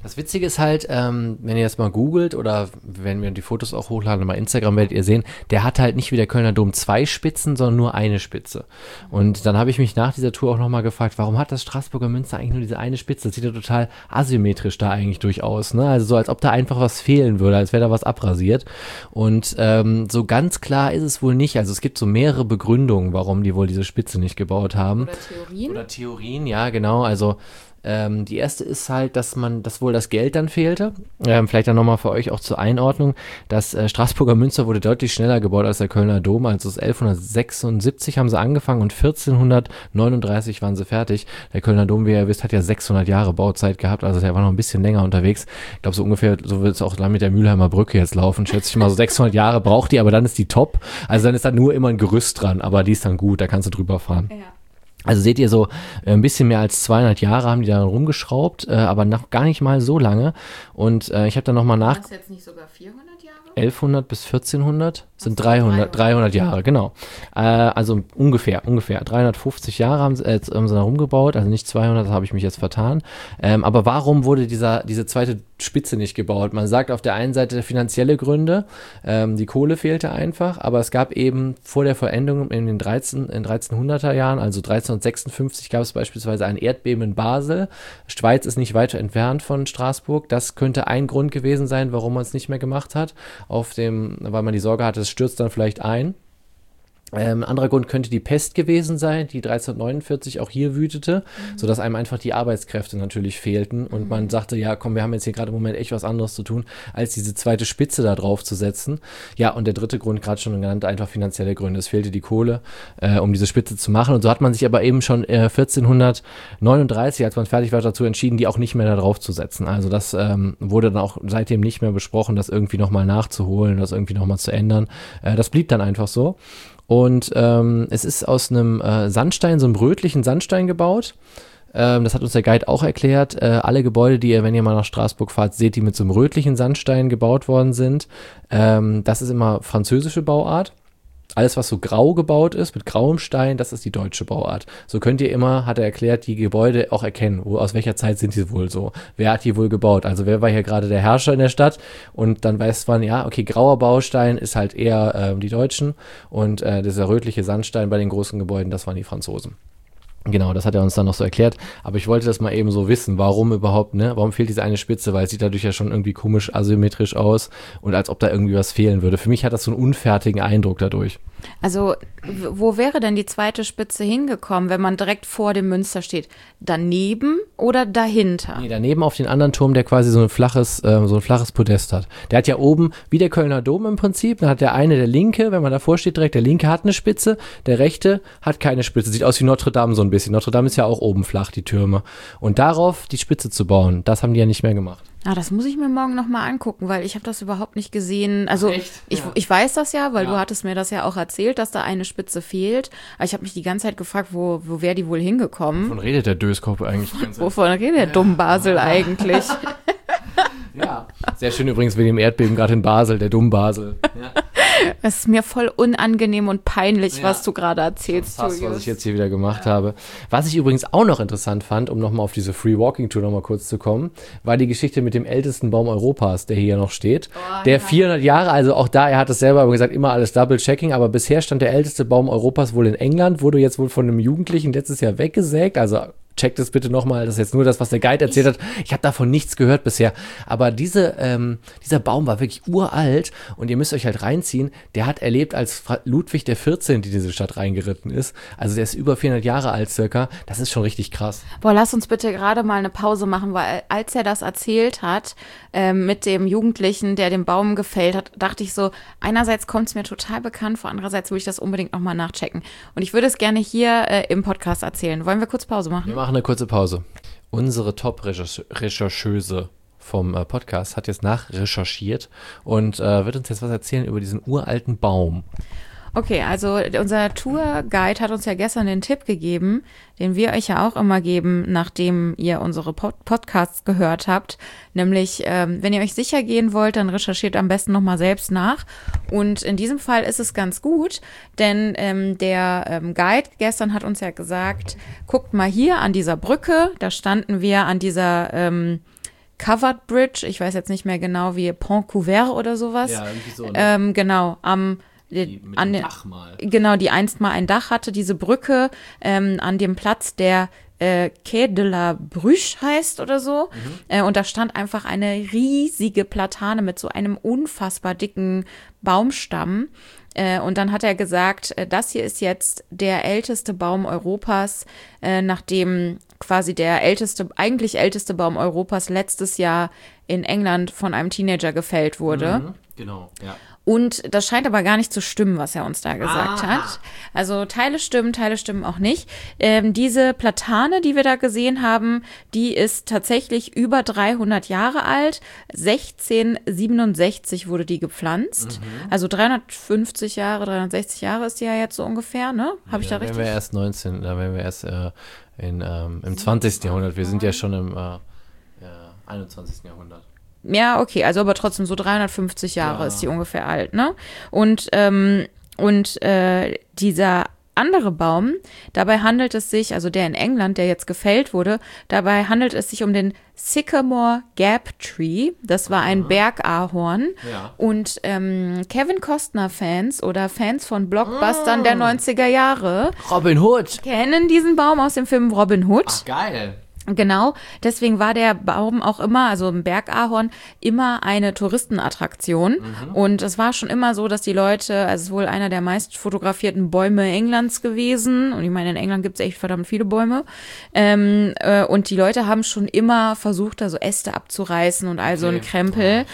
Das Witzige ist halt, wenn ihr das mal googelt oder wenn wir die Fotos auch hochladen bei Instagram, werdet ihr sehen, der hat halt nicht wie der Kölner Dom 2 Spitzen, sondern nur eine Spitze. Und dann habe ich mich nach dieser Tour auch nochmal gefragt, warum hat das Straßburger Münster eigentlich nur diese eine Spitze? Das sieht ja total asymmetrisch da eigentlich durchaus, ne? Also so, als ob da einfach was fehlen würde, als wäre da was abrasiert. Und so ganz klar ist es wohl nicht. Also es gibt so mehrere Begründungen, warum die wohl diese Spitze nicht gebaut haben. Oder Theorien, ja, genau. Also die erste ist halt, dass wohl das Geld dann fehlte. Vielleicht dann nochmal für euch auch zur Einordnung. Das Straßburger Münster wurde deutlich schneller gebaut als der Kölner Dom. Also 1176 haben sie angefangen und 1439 waren sie fertig. Der Kölner Dom, wie ihr wisst, hat ja 600 Jahre Bauzeit gehabt. Also der war noch ein bisschen länger unterwegs. Ich glaube, so ungefähr, so wird es auch dann mit der Mülheimer Brücke jetzt laufen. Schätze ich mal, so 600 Jahre braucht die, aber dann ist die top. Also dann ist da nur immer ein Gerüst dran, aber die ist dann gut, da kannst du drüber fahren. Ja. Also seht ihr so, ein bisschen mehr als 200 Jahre haben die da rumgeschraubt, aber noch gar nicht mal so lange. Und ich habe dann nochmal nach... Ist das jetzt nicht sogar 400 Jahre? 1100 bis 1400 sind 300 Jahre, genau. Also ungefähr 350 Jahre haben sie da rumgebaut, also nicht 200, das habe ich mich jetzt vertan. Aber warum wurde diese zweite Spitze nicht gebaut? Man sagt auf der einen Seite finanzielle Gründe, die Kohle fehlte einfach, aber es gab eben vor der Vollendung in den 1300er Jahren, also 1356 gab es beispielsweise ein Erdbeben in Basel. Schweiz ist nicht weiter entfernt von Straßburg. Das könnte ein Grund gewesen sein, warum man es nicht mehr gemacht hat, weil man die Sorge hatte, es stürzt dann vielleicht ein. Ein anderer Grund könnte die Pest gewesen sein, die 1349 auch hier wütete, sodass einem einfach die Arbeitskräfte natürlich fehlten und man sagte, ja komm, wir haben jetzt hier gerade im Moment echt was anderes zu tun, als diese zweite Spitze da drauf zu setzen. Ja, und der dritte Grund, gerade schon genannt, einfach finanzielle Gründe. Es fehlte die Kohle, um diese Spitze zu machen und so hat man sich aber eben schon 1439, als man fertig war, dazu entschieden, die auch nicht mehr da drauf zu setzen. Also das wurde dann auch seitdem nicht mehr besprochen, das irgendwie nochmal nachzuholen, das irgendwie nochmal zu ändern. Das blieb dann einfach so. Und es ist aus einem Sandstein, so einem rötlichen Sandstein gebaut. Das hat uns der Guide auch erklärt. Alle Gebäude, die ihr, wenn ihr mal nach Straßburg fahrt, seht, die mit so einem rötlichen Sandstein gebaut worden sind. Das ist immer französische Bauart. Alles, was so grau gebaut ist, mit grauem Stein, das ist die deutsche Bauart. So könnt ihr immer, hat er erklärt, die Gebäude auch erkennen. Aus welcher Zeit sind die wohl so? Wer hat die wohl gebaut? Also wer war hier gerade der Herrscher in der Stadt? Und dann weiß man, ja, okay, grauer Baustein ist halt eher die Deutschen und dieser rötliche Sandstein bei den großen Gebäuden, das waren die Franzosen. Genau, das hat er uns dann noch so erklärt, aber ich wollte das mal eben so wissen, warum überhaupt, ne? Warum fehlt diese eine Spitze, weil es sieht dadurch ja schon irgendwie komisch asymmetrisch aus und als ob da irgendwie was fehlen würde. Für mich hat das so einen unfertigen Eindruck dadurch. Also, wo wäre denn die zweite Spitze hingekommen, wenn man direkt vor dem Münster steht? Daneben oder dahinter? Nee, daneben auf den anderen Turm, der quasi so ein flaches Podest hat. Der hat ja oben, wie der Kölner Dom im Prinzip, dann hat der eine, der linke, wenn man davor steht direkt, der linke hat eine Spitze, der rechte hat keine Spitze. Sieht aus wie Notre Dame so ein bisschen. Notre Dame ist ja auch oben flach, die Türme. Und darauf die Spitze zu bauen, das haben die ja nicht mehr gemacht. Ah, das muss ich mir morgen nochmal angucken, weil ich habe das überhaupt nicht gesehen. Also ich weiß das ja, weil du hattest mir das ja auch erzählt, dass da eine Spitze fehlt. Aber ich habe mich die ganze Zeit gefragt, wo wäre die wohl hingekommen? Wovon redet der Döskopf eigentlich? Wovon redet der Dumm-Basel eigentlich? Ja, sehr schön übrigens mit dem Erdbeben gerade in Basel, der Dumm-Basel. Ja. Es ist mir voll unangenehm und peinlich, was du gerade erzählst, Julius. Das, was ich jetzt hier wieder gemacht habe. Was ich übrigens auch noch interessant fand, um nochmal auf diese Free Walking Tour nochmal kurz zu kommen, war die Geschichte mit dem ältesten Baum Europas, der hier noch steht. Der 400 Jahre, also auch da, er hat es selber gesagt, immer alles Double-Checking, aber bisher stand der älteste Baum Europas wohl in England, wurde jetzt wohl von einem Jugendlichen letztes Jahr weggesägt, also checkt es bitte nochmal, das ist jetzt nur das, was der Guide erzählt hat. Ich habe davon nichts gehört bisher. Aber dieser Baum war wirklich uralt und ihr müsst euch halt reinziehen, der hat erlebt, als Ludwig der 14. in diese Stadt reingeritten ist. Also der ist über 400 Jahre alt circa. Das ist schon richtig krass. Boah, lass uns bitte gerade mal eine Pause machen, weil als er das erzählt hat, mit dem Jugendlichen, der den Baum gefällt hat, dachte ich so, einerseits kommt es mir total bekannt vor, andererseits will ich das unbedingt nochmal nachchecken. Und ich würde es gerne hier im Podcast erzählen. Wollen wir kurz Pause machen? Wir machen eine kurze Pause. Unsere Top-Rechercheuse vom Podcast hat jetzt nachrecherchiert und wird uns jetzt was erzählen über diesen uralten Baum. Okay, also unser Tourguide hat uns ja gestern den Tipp gegeben, den wir euch ja auch immer geben, nachdem ihr unsere Podcasts gehört habt. Nämlich, wenn ihr euch sicher gehen wollt, dann recherchiert am besten nochmal selbst nach. Und in diesem Fall ist es ganz gut, denn der Guide gestern hat uns ja gesagt, guckt mal hier an dieser Brücke, da standen wir an dieser Covered Bridge, ich weiß jetzt nicht mehr genau, wie Pont Couvert oder sowas. Ja, irgendwie so. Ne? Genau, genau, die einst mal ein Dach hatte, diese Brücke an dem Platz, der Quai de la Bruche heißt oder so. Und da stand einfach eine riesige Platane mit so einem unfassbar dicken Baumstamm. Und dann hat er gesagt, das hier ist jetzt der älteste Baum Europas, nachdem quasi der eigentlich älteste Baum Europas letztes Jahr in England von einem Teenager gefällt wurde. Genau, ja. Und das scheint aber gar nicht zu stimmen, was er uns da gesagt hat. Also Teile stimmen auch nicht. Diese Platane, die wir da gesehen haben, die ist tatsächlich über 300 Jahre alt. 1667 wurde die gepflanzt. Also 350 Jahre, 360 Jahre ist die ja jetzt so ungefähr, ne? Habe ich da richtig? Da wären wir erst im 20. Jahrhundert. Wir sind ja schon im 21. Jahrhundert. Ja, okay, also aber trotzdem so 350 Jahre ist die ungefähr alt, ne? Und dieser andere Baum, dabei handelt es sich, also der in England, der jetzt gefällt wurde, dabei handelt es sich um den Sycamore Gap Tree. Das war ein Bergahorn. Ja. Und Kevin Costner-Fans oder Fans von Blockbustern der 90er Jahre Robin Hood kennen diesen Baum aus dem Film Robin Hood. Ach, geil. Genau, deswegen war der Baum auch immer, also ein Bergahorn, immer eine Touristenattraktion. Und es war schon immer so, dass die Leute, also es ist wohl einer der meist fotografierten Bäume Englands gewesen. Und ich meine, in England gibt es echt verdammt viele Bäume. Und die Leute haben schon immer versucht, da so Äste abzureißen und all so ein Krempel.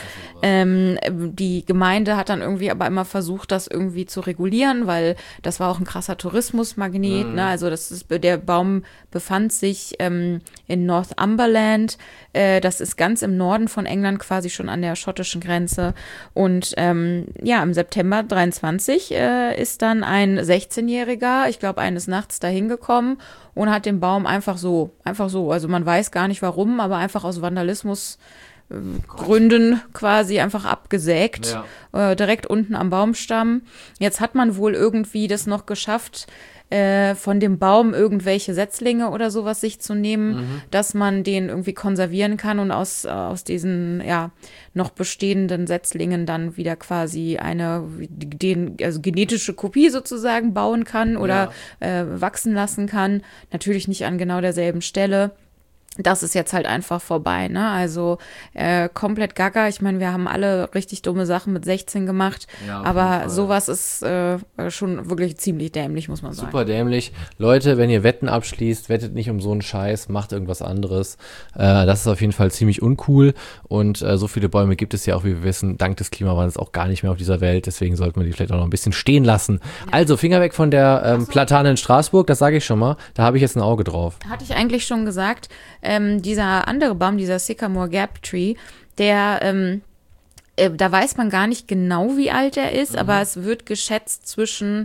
Die Gemeinde hat dann irgendwie aber immer versucht, das irgendwie zu regulieren, weil das war auch ein krasser Tourismusmagnet. Ne? Also der Baum befand sich in Northumberland. Das ist ganz im Norden von England, quasi schon an der schottischen Grenze. Und im September 23 ist dann ein 16-Jähriger, ich glaube eines Nachts dahin gekommen und hat den Baum einfach so, also man weiß gar nicht warum, aber einfach aus Vandalismus Gründen quasi einfach abgesägt, direkt unten am Baumstamm. Jetzt hat man wohl irgendwie das noch geschafft, von dem Baum irgendwelche Setzlinge oder sowas sich zu nehmen, dass man den irgendwie konservieren kann und aus diesen noch bestehenden Setzlingen dann wieder quasi eine genetische Kopie sozusagen bauen kann oder wachsen lassen kann. Natürlich nicht an genau derselben Stelle. Das ist jetzt halt einfach vorbei, ne? Also komplett gaga. Ich meine, wir haben alle richtig dumme Sachen mit 16 gemacht, aber sowas ist schon wirklich ziemlich dämlich, muss man sagen. Super dämlich. Leute, wenn ihr Wetten abschließt, wettet nicht um so einen Scheiß, macht irgendwas anderes. Das ist auf jeden Fall ziemlich uncool und so viele Bäume gibt es ja auch, wie wir wissen, dank des Klimawandels auch gar nicht mehr auf dieser Welt. Deswegen sollten wir die vielleicht auch noch ein bisschen stehen lassen. Ja. Also, Finger weg von der Platane in Straßburg, das sage ich schon mal. Da habe ich jetzt ein Auge drauf. Hatte ich eigentlich schon gesagt. Dieser andere Baum, dieser Sycamore Gap Tree, der, da weiß man gar nicht genau, wie alt er ist, aber es wird geschätzt zwischen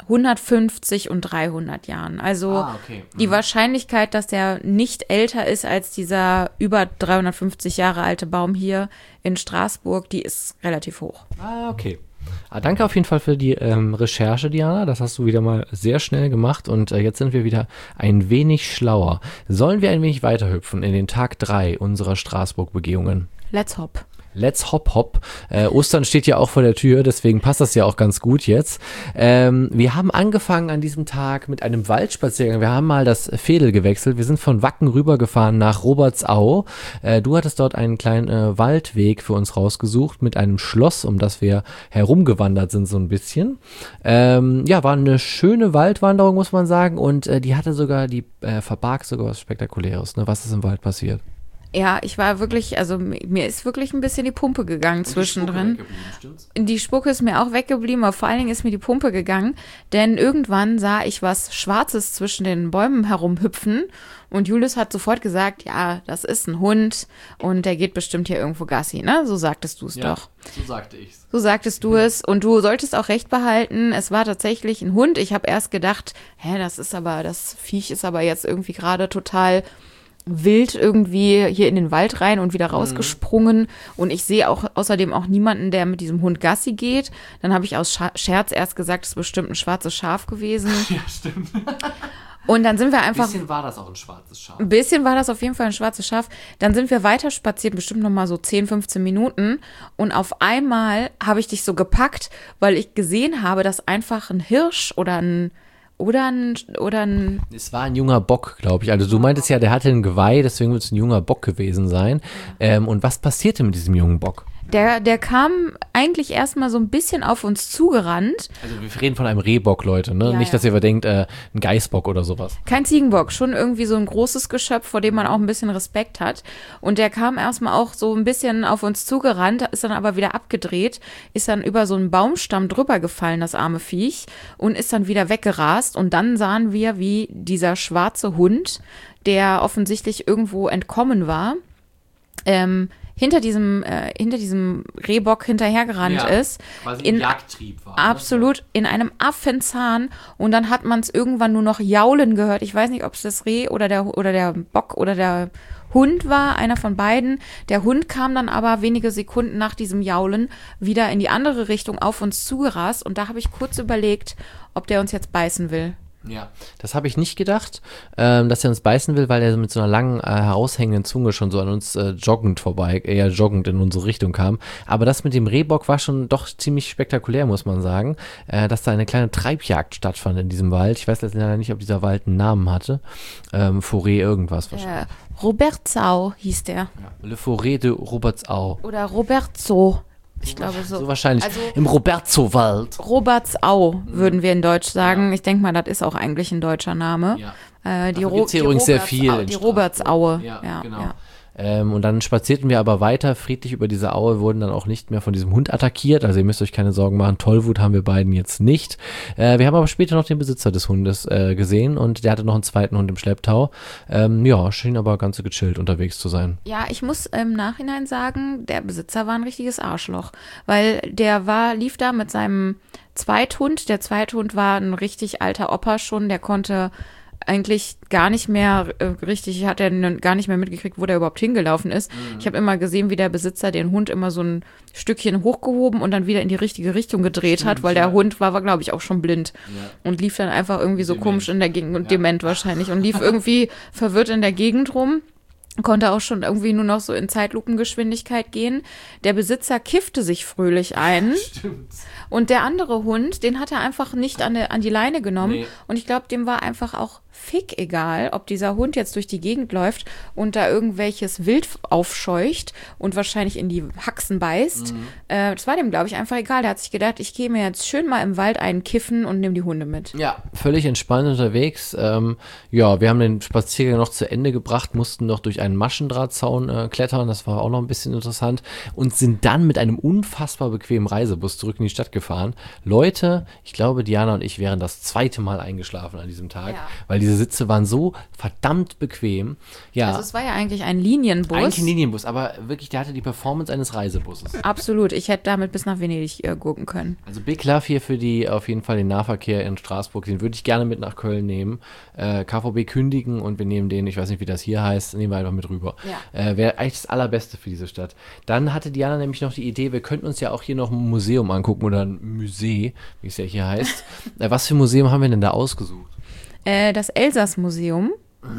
150 und 300 Jahren. Also die Wahrscheinlichkeit, dass der nicht älter ist als dieser über 350 Jahre alte Baum hier in Straßburg, die ist relativ hoch. Okay. Danke auf jeden Fall für die Recherche, Diana. Das hast du wieder mal sehr schnell gemacht und jetzt sind wir wieder ein wenig schlauer. Sollen wir ein wenig weiterhüpfen in den Tag 3 unserer Straßburg-Begehungen? Let's hop. Let's hop. Ostern steht ja auch vor der Tür, deswegen passt das ja auch ganz gut jetzt. Wir haben angefangen an diesem Tag mit einem Waldspaziergang. Wir haben mal das Veedel gewechselt. Wir sind von Wacken rübergefahren nach Robertsau. Du hattest dort einen kleinen Waldweg für uns rausgesucht mit einem Schloss, um das wir herumgewandert sind so ein bisschen. War eine schöne Waldwanderung, muss man sagen. Und die verbarg sogar was Spektakuläres. Ne? Was ist im Wald passiert? Ja, ich war wirklich, also mir ist wirklich ein bisschen die Pumpe gegangen zwischendrin. Die Spucke ist mir auch weggeblieben, aber vor allen Dingen ist mir die Pumpe gegangen, denn irgendwann sah ich was Schwarzes zwischen den Bäumen herumhüpfen und Julius hat sofort gesagt, ja, das ist ein Hund und der geht bestimmt hier irgendwo Gassi, ne? So sagtest du es doch. So sagte ich's. So sagtest du es und du solltest auch recht behalten, es war tatsächlich ein Hund. Ich habe erst gedacht, das Viech ist aber jetzt irgendwie gerade total wild irgendwie hier in den Wald rein und wieder rausgesprungen und ich sehe auch außerdem auch niemanden, der mit diesem Hund Gassi geht. Dann habe ich aus Scherz erst gesagt, es ist bestimmt ein schwarzes Schaf gewesen. Ja, stimmt. Und dann sind wir einfach... Ein bisschen war das auch ein schwarzes Schaf. Ein bisschen war das auf jeden Fall ein schwarzes Schaf. Dann sind wir weiter spaziert, bestimmt noch mal so 10, 15 Minuten. Und auf einmal habe ich dich so gepackt, weil ich gesehen habe, dass einfach ein Hirsch oder ein... Es war ein junger Bock, glaube ich. Also du meintest ja, der hatte ein Geweih, deswegen wird es ein junger Bock gewesen sein. Und was passierte mit diesem jungen Bock? Der kam eigentlich erstmal so ein bisschen auf uns zugerannt. Also wir reden von einem Rehbock, Leute, ne? Ja, Nicht, dass ihr denkt, ein Geißbock oder sowas. Kein Ziegenbock, schon irgendwie so ein großes Geschöpf, vor dem man auch ein bisschen Respekt hat. Und der kam erstmal auch so ein bisschen auf uns zugerannt, ist dann aber wieder abgedreht, ist dann über so einen Baumstamm drüber gefallen, das arme Viech, und ist dann wieder weggerast. Und dann sahen wir, wie dieser schwarze Hund, der offensichtlich irgendwo entkommen war, hinter diesem Rehbock hinterhergerannt ist. Quasi im Jagdtrieb war. Absolut, in einem Affenzahn. Und dann hat man es irgendwann nur noch jaulen gehört. Ich weiß nicht, ob es das Reh oder der Bock oder der Hund war, einer von beiden. Der Hund kam dann aber wenige Sekunden nach diesem Jaulen wieder in die andere Richtung auf uns zugerast. Und da habe ich kurz überlegt, ob der uns jetzt beißen will. Ja, das habe ich nicht gedacht, dass er uns beißen will, weil er mit so einer langen, heraushängenden Zunge schon so an uns joggend in unsere Richtung kam. Aber das mit dem Rehbock war schon doch ziemlich spektakulär, muss man sagen, dass da eine kleine Treibjagd stattfand in diesem Wald. Ich weiß jetzt leider nicht, ob dieser Wald einen Namen hatte. Forêt irgendwas wahrscheinlich. Robertsau hieß der. Ja, Le Forêt de Robertsau. Oder Robertso. Ich glaube so. So wahrscheinlich. Also, im Robertsowald. Robertsau würden wir in Deutsch sagen. Ja. Ich denke mal, das ist auch eigentlich ein deutscher Name. Ja. Die gibt's hier übrigens sehr viel. Die Robertsaue. Ja, genau. Ja. Und dann spazierten wir aber weiter, friedlich über diese Aue, wurden dann auch nicht mehr von diesem Hund attackiert. Also ihr müsst euch keine Sorgen machen, Tollwut haben wir beiden jetzt nicht. Wir haben aber später noch den Besitzer des Hundes gesehen und der hatte noch einen zweiten Hund im Schlepptau. Schien aber ganz gechillt unterwegs zu sein. Ja, ich muss im Nachhinein sagen, der Besitzer war ein richtiges Arschloch, weil der lief da mit seinem Zweithund. Der Zweithund war ein richtig alter Opa schon, der konnte eigentlich gar nicht mehr hat er gar nicht mehr mitgekriegt, wo der überhaupt hingelaufen ist. Ich habe immer gesehen, wie der Besitzer den Hund immer so ein Stückchen hochgehoben und dann wieder in die richtige Richtung gedreht hat, weil der Hund war glaube ich, auch schon blind und lief dann einfach irgendwie so komisch in der Gegend und dement wahrscheinlich und lief irgendwie verwirrt in der Gegend rum. Konnte auch schon irgendwie nur noch so in Zeitlupengeschwindigkeit gehen. Der Besitzer kiffte sich fröhlich ein. Stimmt. Und der andere Hund, den hat er einfach nicht an die Leine genommen. Nee. Und ich glaube, dem war einfach auch fick egal, ob dieser Hund jetzt durch die Gegend läuft und da irgendwelches Wild aufscheucht und wahrscheinlich in die Haxen beißt. Das war dem, glaube ich, einfach egal. Der hat sich gedacht, ich gehe mir jetzt schön mal im Wald einkiffen und nehme die Hunde mit. Ja, völlig entspannt unterwegs. Wir haben den Spaziergang noch zu Ende gebracht, mussten noch durch einen Maschendrahtzaun klettern. Das war auch noch ein bisschen interessant. Und sind dann mit einem unfassbar bequemen Reisebus zurück in die Stadt gefahren. Leute, ich glaube, Diana und ich wären das zweite Mal eingeschlafen an diesem Tag, weil diese Sitze waren so verdammt bequem. Ja. Also es war ja eigentlich ein Linienbus. Eigentlich ein Linienbus, aber wirklich, der hatte die Performance eines Reisebusses. Absolut, ich hätte damit bis nach Venedig gurken können. Also Big Love hier für auf jeden Fall den Nahverkehr in Straßburg, den würde ich gerne mit nach Köln nehmen. KVB kündigen und wir nehmen den, ich weiß nicht, wie das hier heißt, nehmen wir einfach mit rüber. Ja. Wäre eigentlich das Allerbeste für diese Stadt. Dann hatte Diana nämlich noch die Idee, wir könnten uns ja auch hier noch ein Museum angucken oder ein Musee, wie es ja hier heißt. Was für ein Museum haben wir denn da ausgesucht? Das Elsass-Museum.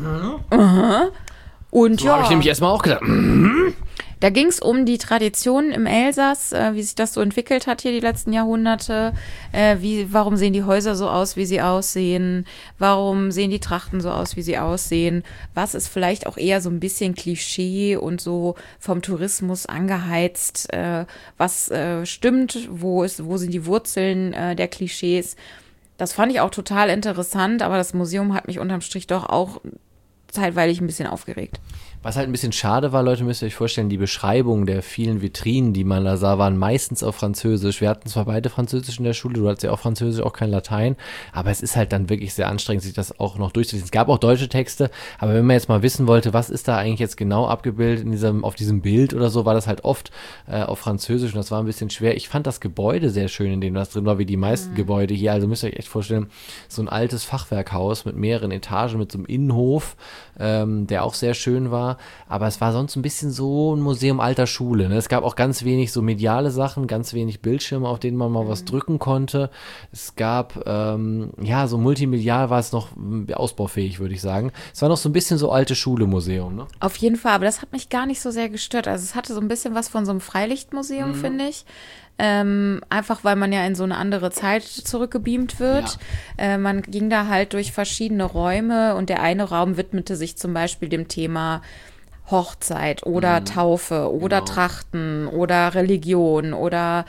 Und so habe ich nämlich erstmal auch gedacht. Da ging es um die Traditionen im Elsass, wie sich das so entwickelt hat hier die letzten Jahrhunderte. Warum sehen die Häuser so aus, wie sie aussehen? Warum sehen die Trachten so aus, wie sie aussehen? Was ist vielleicht auch eher so ein bisschen Klischee und so vom Tourismus angeheizt? Was stimmt? Wo sind die Wurzeln der Klischees? Das fand ich auch total interessant, aber das Museum hat mich unterm Strich doch auch zeitweilig ein bisschen aufgeregt. Was halt ein bisschen schade war, Leute, müsst ihr euch vorstellen, die Beschreibungen der vielen Vitrinen, die man da sah, waren meistens auf Französisch. Wir hatten zwar beide Französisch in der Schule, du hattest ja auch Französisch, auch kein Latein, aber es ist halt dann wirklich sehr anstrengend, sich das auch noch durchzulesen. Es gab auch deutsche Texte, aber wenn man jetzt mal wissen wollte, was ist da eigentlich jetzt genau abgebildet auf diesem Bild oder so, war das halt oft auf Französisch und das war ein bisschen schwer. Ich fand das Gebäude sehr schön, in dem das drin war, wie die meisten Gebäude hier. Also müsst ihr euch echt vorstellen, so ein altes Fachwerkhaus mit mehreren Etagen, mit so einem Innenhof, der auch sehr schön war. Thema, aber es war sonst ein bisschen so ein Museum alter Schule. Ne? Es gab auch ganz wenig so mediale Sachen, ganz wenig Bildschirme, auf denen man mal was drücken konnte. Es gab, so multimedial war es noch ausbaufähig, würde ich sagen. Es war noch so ein bisschen so alte Schule-Museum. Ne? Auf jeden Fall, aber das hat mich gar nicht so sehr gestört. Also es hatte so ein bisschen was von so einem Freilichtmuseum, finde ich. Einfach weil man ja in so eine andere Zeit zurückgebeamt wird. Ja. Man ging da halt durch verschiedene Räume und der eine Raum widmete sich zum Beispiel dem Thema Hochzeit oder Taufe oder Trachten oder Religion oder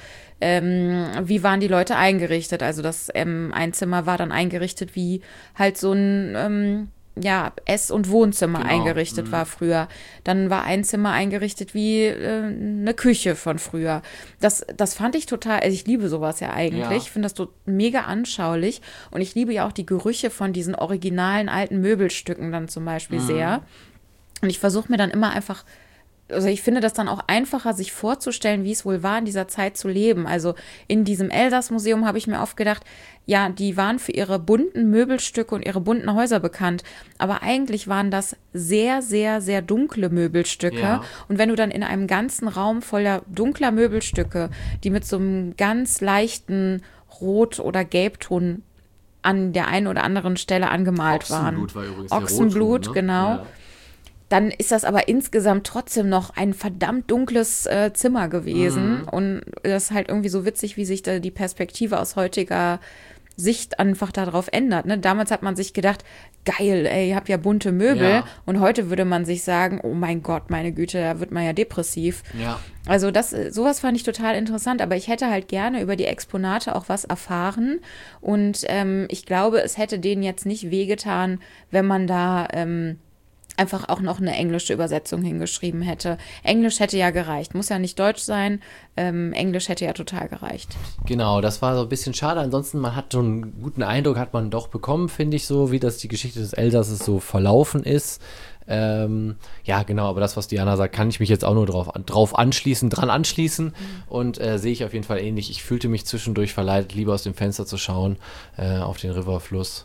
wie waren die Leute eingerichtet. Also das ein Zimmer war dann eingerichtet wie halt so ein Ess- und Wohnzimmer eingerichtet war früher. Dann war ein Zimmer eingerichtet wie eine Küche von früher. Das fand ich total, also ich liebe sowas ja eigentlich. Ja. Ich finde das so mega anschaulich und ich liebe ja auch die Gerüche von diesen originalen alten Möbelstücken dann zum Beispiel sehr. Und ich versuche mir dann immer einfach, also ich finde das dann auch einfacher, sich vorzustellen, wie es wohl war, in dieser Zeit zu leben. Also in diesem Elsass-Museum habe ich mir oft gedacht, ja, die waren für ihre bunten Möbelstücke und ihre bunten Häuser bekannt. Aber eigentlich waren das sehr, sehr, sehr dunkle Möbelstücke. Ja. Und wenn du dann in einem ganzen Raum voller dunkler Möbelstücke, die mit so einem ganz leichten Rot- oder Gelbton an der einen oder anderen Stelle angemalt waren. Ochsenblut war übrigens Ochsenblut, der Rotton, ne? genau. Ja. Dann ist das aber insgesamt trotzdem noch ein verdammt dunkles Zimmer gewesen. Und das ist halt irgendwie so witzig, wie sich da die Perspektive aus heutiger Sicht einfach darauf ändert. Ne? Damals hat man sich gedacht, geil, ey, ihr habt ja bunte Möbel. Ja. Und heute würde man sich sagen, oh mein Gott, meine Güte, da wird man ja depressiv. Ja. Also sowas fand ich total interessant. Aber ich hätte halt gerne über die Exponate auch was erfahren. Und ich glaube, es hätte denen jetzt nicht wehgetan, wenn man da einfach auch noch eine englische Übersetzung hingeschrieben hätte. Englisch hätte ja gereicht. Muss ja nicht Deutsch sein. Englisch hätte ja total gereicht. Genau, das war so ein bisschen schade. Ansonsten, man hat so einen guten Eindruck, hat man doch bekommen, finde ich so, wie das die Geschichte des Elsasses so verlaufen ist. Ja, genau, aber das, was Diana sagt, kann ich mich jetzt auch nur dran anschließen und sehe ich auf jeden Fall ähnlich. Ich fühlte mich zwischendurch verleitet, lieber aus dem Fenster zu schauen auf den Riverfluss,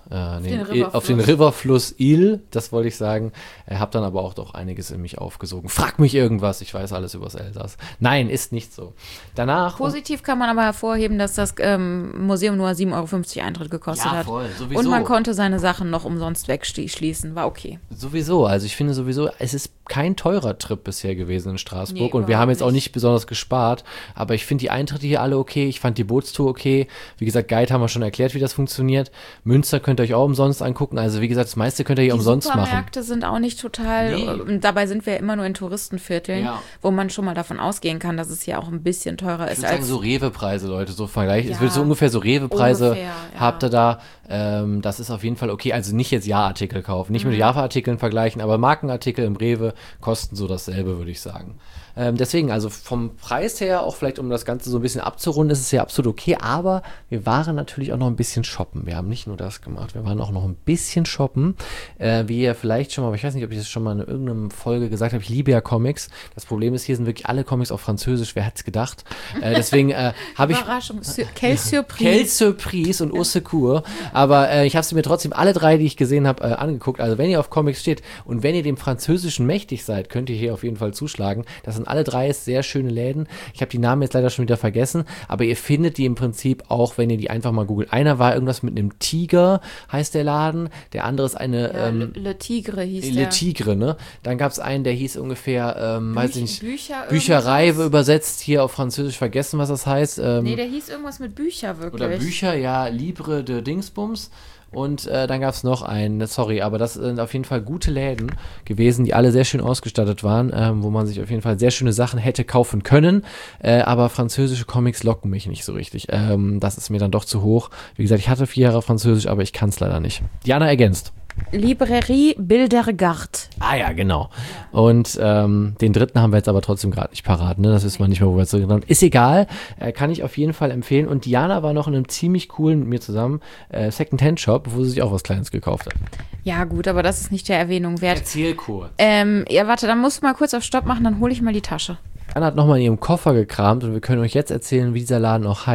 auf den Riverfluss Il, das wollte ich sagen. Habe dann aber auch doch einiges in mich aufgesogen. Frag mich irgendwas, ich weiß alles übers Elsass. Nein, ist nicht so. Danach... Positiv kann man aber hervorheben, dass das Museum nur 7,50 € Eintritt gekostet hat. Voll, sowieso. Und man konnte seine Sachen noch umsonst wegschließen, war okay. Sowieso, also ich finde sowieso, es ist kein teurer Trip bisher gewesen in Straßburg und wir überhaupt haben jetzt auch nicht nicht besonders gespart, aber ich finde die Eintritte hier alle okay, ich fand die Bootstour okay, wie gesagt, Guide haben wir schon erklärt, wie das funktioniert, Münster könnt ihr euch auch umsonst angucken, also wie gesagt, das meiste könnt ihr hier umsonst machen. Die Supermärkte sind auch nicht total, dabei sind wir immer nur in Touristenvierteln, wo man schon mal davon ausgehen kann, dass es hier auch ein bisschen teurer ist. Ich würde sagen, so Rewe-Preise, Leute, so Vergleich, es wird so ungefähr so Rewe-Preise habt ihr da, das ist auf jeden Fall okay, also nicht jetzt Jahrartikel kaufen, nicht mit Java-Artikeln vergleichen, aber Markenartikel im Rewe kosten so dasselbe, würde ich sagen. Deswegen, also vom Preis her, auch vielleicht um das Ganze so ein bisschen abzurunden, ist es ja absolut okay, aber wir waren natürlich auch noch ein bisschen shoppen. Wir haben nicht nur das gemacht, wir waren auch noch ein bisschen shoppen. Wie ihr vielleicht schon mal, aber ich weiß nicht, ob ich das schon mal in irgendeiner Folge gesagt habe, ich liebe ja Comics. Das Problem ist, hier sind wirklich alle Comics auf Französisch, wer hätte es gedacht? Deswegen habe ich... Überraschung, quelle Surprise. Quelle Surprise und au secours. Aber ich habe sie mir trotzdem alle drei, die ich gesehen habe, angeguckt. Also wenn ihr auf Comics steht und wenn ihr dem Französischen mächtig seid, könnt ihr hier auf jeden Fall zuschlagen. Das sind alle drei sehr schöne Läden. Ich habe die Namen jetzt leider schon wieder vergessen, aber ihr findet die im Prinzip auch, wenn ihr die einfach mal googelt. Einer war irgendwas mit einem Tiger, heißt der Laden. Der andere ist eine... Le Tigre hieß Le Tigre, ne? Dann gab es einen, der hieß ungefähr, weiß ich nicht, Bücherei übersetzt hier auf Französisch, vergessen, was das heißt. Nee, der hieß irgendwas mit Bücher, wirklich. Oder Bücher, ja, Libre de Dingsbums. Und dann gab es noch einen, sorry, aber das sind auf jeden Fall gute Läden gewesen, die alle sehr schön ausgestattet waren, wo man sich auf jeden Fall sehr schöne Sachen hätte kaufen können. Aber französische Comics locken mich nicht so richtig. Das ist mir dann doch zu hoch. Wie gesagt, ich hatte 4 Jahre Französisch, aber ich kann es leider nicht. Diana ergänzt. Librairie Bildergard. Ah ja, genau. Und den dritten haben wir jetzt aber trotzdem gerade nicht parat. Ne? Das wissen wir nicht mehr, wo wir jetzt drin sind. Ist egal, kann ich auf jeden Fall empfehlen. Und Diana war noch in einem ziemlich coolen, mit mir zusammen, Second-Hand-Shop, wo sie sich auch was Kleines gekauft hat. Ja gut, aber das ist nicht der Erwähnung wert. Erzähl kurz. Ja, warte, dann musst du mal kurz auf Stopp machen, dann hole ich mal die Tasche. Diana hat nochmal in ihrem Koffer gekramt und wir können euch jetzt erzählen, wie dieser Laden auch heißt.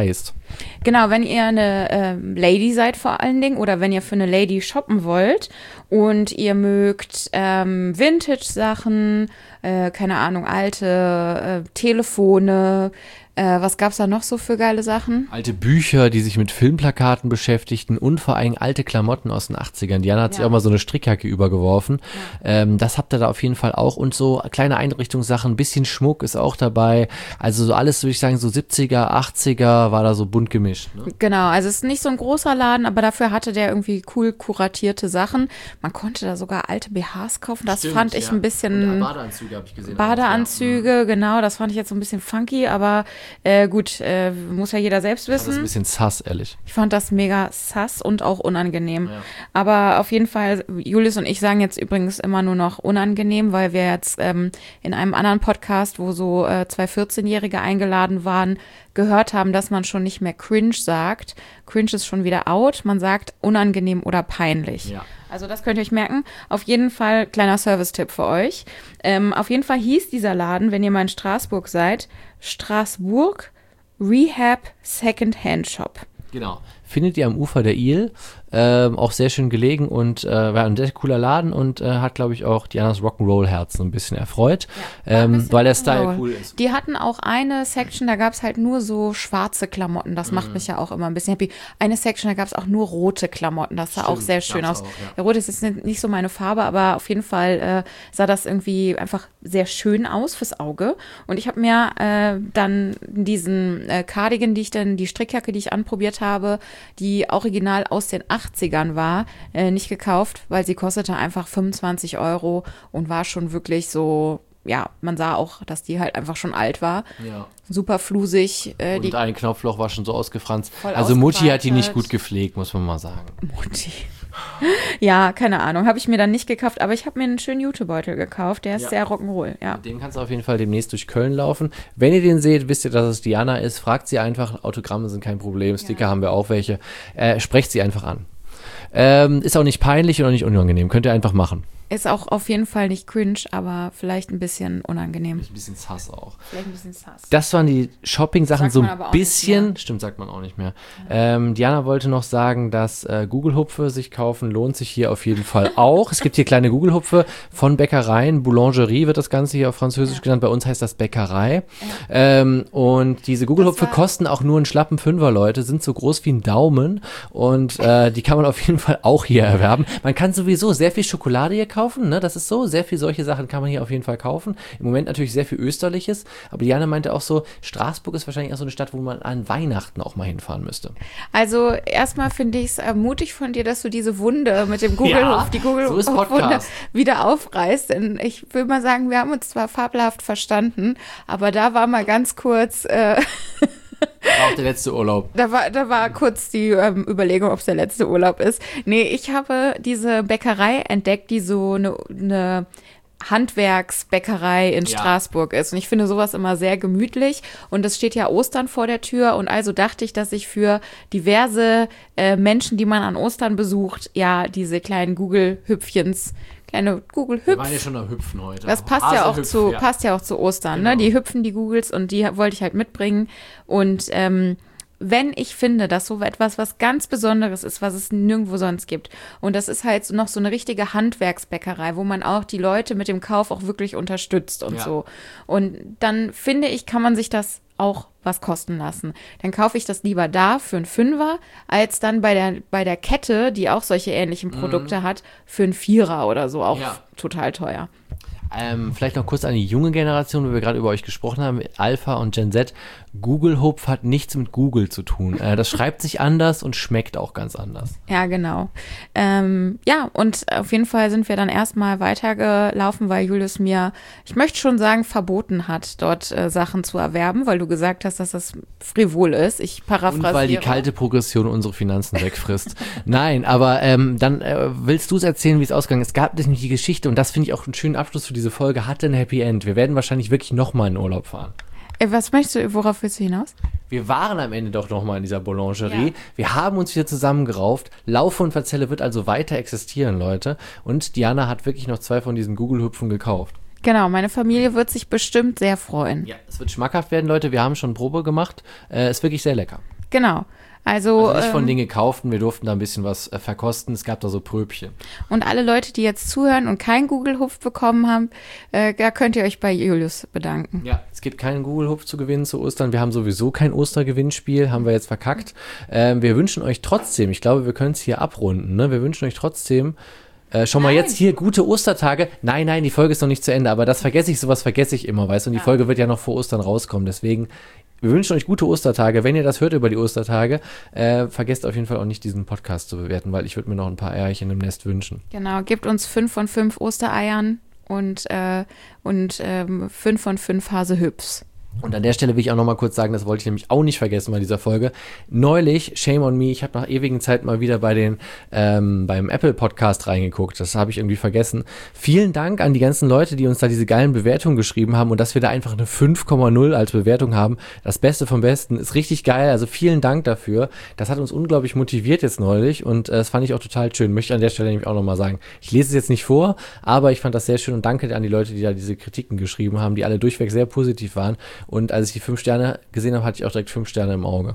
Genau, wenn ihr eine Lady seid vor allen Dingen oder wenn ihr für eine Lady shoppen wollt und ihr mögt Vintage-Sachen, keine Ahnung, alte Telefone, was gab's da noch so für geile Sachen? Alte Bücher, die sich mit Filmplakaten beschäftigten und vor allem alte Klamotten aus den 80ern. Diana hat sich auch mal so eine Strickjacke übergeworfen. Das habt ihr da auf jeden Fall auch. Und so kleine Einrichtungssachen, ein bisschen Schmuck ist auch dabei. Also so alles, würde ich sagen, so 70er, 80er war da so bunt gemischt. Ne? Genau, also es ist nicht so ein großer Laden, aber dafür hatte der irgendwie cool kuratierte Sachen. Man konnte da sogar alte BHs kaufen. Das fand ich ein bisschen... Und Badeanzüge habe ich gesehen. Badeanzüge, genau, das fand ich jetzt so ein bisschen funky, aber gut, muss ja jeder selbst wissen. Das ist ein bisschen sass, ehrlich. Ich fand das mega sass und auch unangenehm. Ja. Aber auf jeden Fall, Julius und ich sagen jetzt übrigens immer nur noch unangenehm, weil wir jetzt in einem anderen Podcast, wo so 2 14-Jährige eingeladen waren, gehört haben, dass man schon nicht mehr cringe sagt. Cringe ist schon wieder out. Man sagt unangenehm oder peinlich. Ja. Also das könnt ihr euch merken. Auf jeden Fall, kleiner Service-Tipp für euch. Auf jeden Fall hieß dieser Laden, wenn ihr mal in Straßburg seid, Straßburg Rehab Second-Hand Shop. Genau. Findet ihr am Ufer der Il, auch sehr schön gelegen und war ein sehr cooler Laden und hat, glaube ich, auch Dianas Rock'n'Roll-Herz so ein bisschen erfreut, weil der Style cool ist. Die hatten auch eine Section, da gab es halt nur so schwarze Klamotten, das macht mich ja auch immer ein bisschen happy. Eine Section, da gab es auch nur rote Klamotten, das sah auch sehr schön aus. Auch, ja. Rot ist jetzt nicht so meine Farbe, aber auf jeden Fall sah das irgendwie einfach sehr schön aus fürs Auge und ich habe mir dann diesen Cardigan, die Strickjacke, die ich anprobiert habe, die original aus den 80ern war, nicht gekauft, weil sie kostete einfach 25 € und war schon wirklich so, ja, man sah auch, dass die halt einfach schon alt war. Ja. Super flusig. Und ein Knopfloch war schon so ausgefranst. Also Mutti hat die nicht gut gepflegt, muss man mal sagen. Mutti. Ja, keine Ahnung. Habe ich mir dann nicht gekauft, aber ich habe mir einen schönen Jutebeutel gekauft. Der ist sehr Rock'n'Roll, ja. Mit dem kannst du auf jeden Fall demnächst durch Köln laufen. Wenn ihr den seht, wisst ihr, dass es Diana ist. Fragt sie einfach. Autogramme sind kein Problem. Sticker haben wir auch welche. Sprecht sie einfach an. Ist auch nicht peinlich oder nicht unangenehm. Könnt ihr einfach machen. Ist auch auf jeden Fall nicht cringe, aber vielleicht ein bisschen unangenehm. Ein bisschen sass auch. Vielleicht ein bisschen sass. Das waren die Shopping-Sachen so ein bisschen. Stimmt, sagt man auch nicht mehr. Ja. Diana wollte noch sagen, dass Google-Hupfe sich kaufen lohnt sich hier auf jeden Fall auch. Es gibt hier kleine Google-Hupfe von Bäckereien. Boulangerie wird das Ganze hier auf Französisch genannt. Bei uns heißt das Bäckerei. Ja. Und diese Google-Hupfe kosten auch nur einen schlappen Fünfer, Leute. Sind so groß wie ein Daumen. Und die kann man auf jeden Fall auch hier erwerben. Man kann sowieso sehr viel Schokolade hier kaufen. Ne? Das ist so, sehr viel solche Sachen kann man hier auf jeden Fall kaufen. Im Moment natürlich sehr viel Österliches, aber Diana meinte auch so, Straßburg ist wahrscheinlich auch so eine Stadt, wo man an Weihnachten auch mal hinfahren müsste. Also erstmal finde ich es mutig von dir, dass du diese Wunde mit dem Google-Hof, die Google-Hof-Wunde wieder aufreißt, denn ich will mal sagen, wir haben uns zwar fabelhaft verstanden, aber da war mal ganz kurz War auch der letzte Urlaub. Da war kurz die Überlegung, ob es der letzte Urlaub ist. Nee, ich habe diese Bäckerei entdeckt, die so eine Handwerksbäckerei in Straßburg ist. Und ich finde sowas immer sehr gemütlich. Und es steht ja Ostern vor der Tür. Und also dachte ich, dass ich für diverse Menschen, die man an Ostern besucht, ja, diese kleinen Google-Hüpfchens, kleine Google-Hüpf. Wir waren ja schon am Hüpfen heute. Das passt ja auch zu Ostern, genau. Ne? Die hüpfen, die Googles, und die wollte ich halt mitbringen. Und wenn ich finde, dass so etwas was ganz Besonderes ist, was es nirgendwo sonst gibt, und das ist halt noch so eine richtige Handwerksbäckerei, wo man auch die Leute mit dem Kauf auch wirklich unterstützt und so. Und dann finde ich, kann man sich das auch was kosten lassen. Dann kaufe ich das lieber da für einen Fünfer, als dann bei der Kette, die auch solche ähnlichen Produkte hat, für einen Vierer oder so, auch total teuer. Vielleicht noch kurz an die junge Generation, wo wir gerade über euch gesprochen haben, Alpha und Gen Z. Google-Hupf hat nichts mit Google zu tun. Das schreibt sich anders und schmeckt auch ganz anders. Ja, genau. Ja, und auf jeden Fall sind wir dann erstmal weitergelaufen, weil Julius mir, ich möchte schon sagen, verboten hat, dort Sachen zu erwerben, weil du gesagt hast, dass das frivol ist. Ich paraphrasiere. Und weil die kalte Progression unsere Finanzen wegfrisst. Nein, aber dann willst du es erzählen, wie es ausgegangen ist. Es gab nämlich die Geschichte, und das finde ich auch einen schönen Abschluss für diese Folge, hatte ein Happy End. Wir werden wahrscheinlich wirklich nochmal in Urlaub fahren. Worauf willst du hinaus? Wir waren am Ende doch nochmal in dieser Boulangerie. Ja. Wir haben uns wieder zusammengerauft. Laufe und Verzelle wird also weiter existieren, Leute. Und Diana hat wirklich noch 2 von diesen Google-Hüpfen gekauft. Genau, meine Familie wird sich bestimmt sehr freuen. Ja, es wird schmackhaft werden, Leute. Wir haben schon Probe gemacht. Ist wirklich sehr lecker. Genau. Also nicht von denen gekauften, wir durften da ein bisschen was verkosten, es gab da so Pröbchen. Und alle Leute, die jetzt zuhören und keinen Google-Hupf bekommen haben, da könnt ihr euch bei Julius bedanken. Ja, es gibt keinen Google-Hupf zu gewinnen zu Ostern, wir haben sowieso kein Ostergewinnspiel, haben wir jetzt verkackt. Wir wünschen euch trotzdem, ich glaube, wir können es hier abrunden, ne? Wir wünschen euch trotzdem schon mal jetzt hier gute Ostertage. Nein, die Folge ist noch nicht zu Ende, aber sowas vergesse ich immer, weißt du, und die Folge wird ja noch vor Ostern rauskommen, deswegen wir wünschen euch gute Ostertage. Wenn ihr das hört über die Ostertage, vergesst auf jeden Fall auch nicht, diesen Podcast zu bewerten, weil ich würde mir noch ein paar Eierchen im Nest wünschen. Genau, gebt uns 5 von 5 Ostereiern und 5 von 5 Hasehübs. Und an der Stelle will ich auch noch mal kurz sagen, das wollte ich nämlich auch nicht vergessen bei dieser Folge. Neulich, shame on me, ich habe nach ewigen Zeit mal wieder beim Apple Podcast reingeguckt. Das habe ich irgendwie vergessen. Vielen Dank an die ganzen Leute, die uns da diese geilen Bewertungen geschrieben haben und dass wir da einfach eine 5,0 als Bewertung haben. Das Beste vom Besten ist richtig geil. Also vielen Dank dafür. Das hat uns unglaublich motiviert jetzt neulich und das fand ich auch total schön. Möchte an der Stelle nämlich auch noch mal sagen. Ich lese es jetzt nicht vor, aber ich fand das sehr schön und danke an die Leute, die da diese Kritiken geschrieben haben, die alle durchweg sehr positiv waren. Und als ich die 5 Sterne gesehen habe, hatte ich auch direkt 5 Sterne im Auge.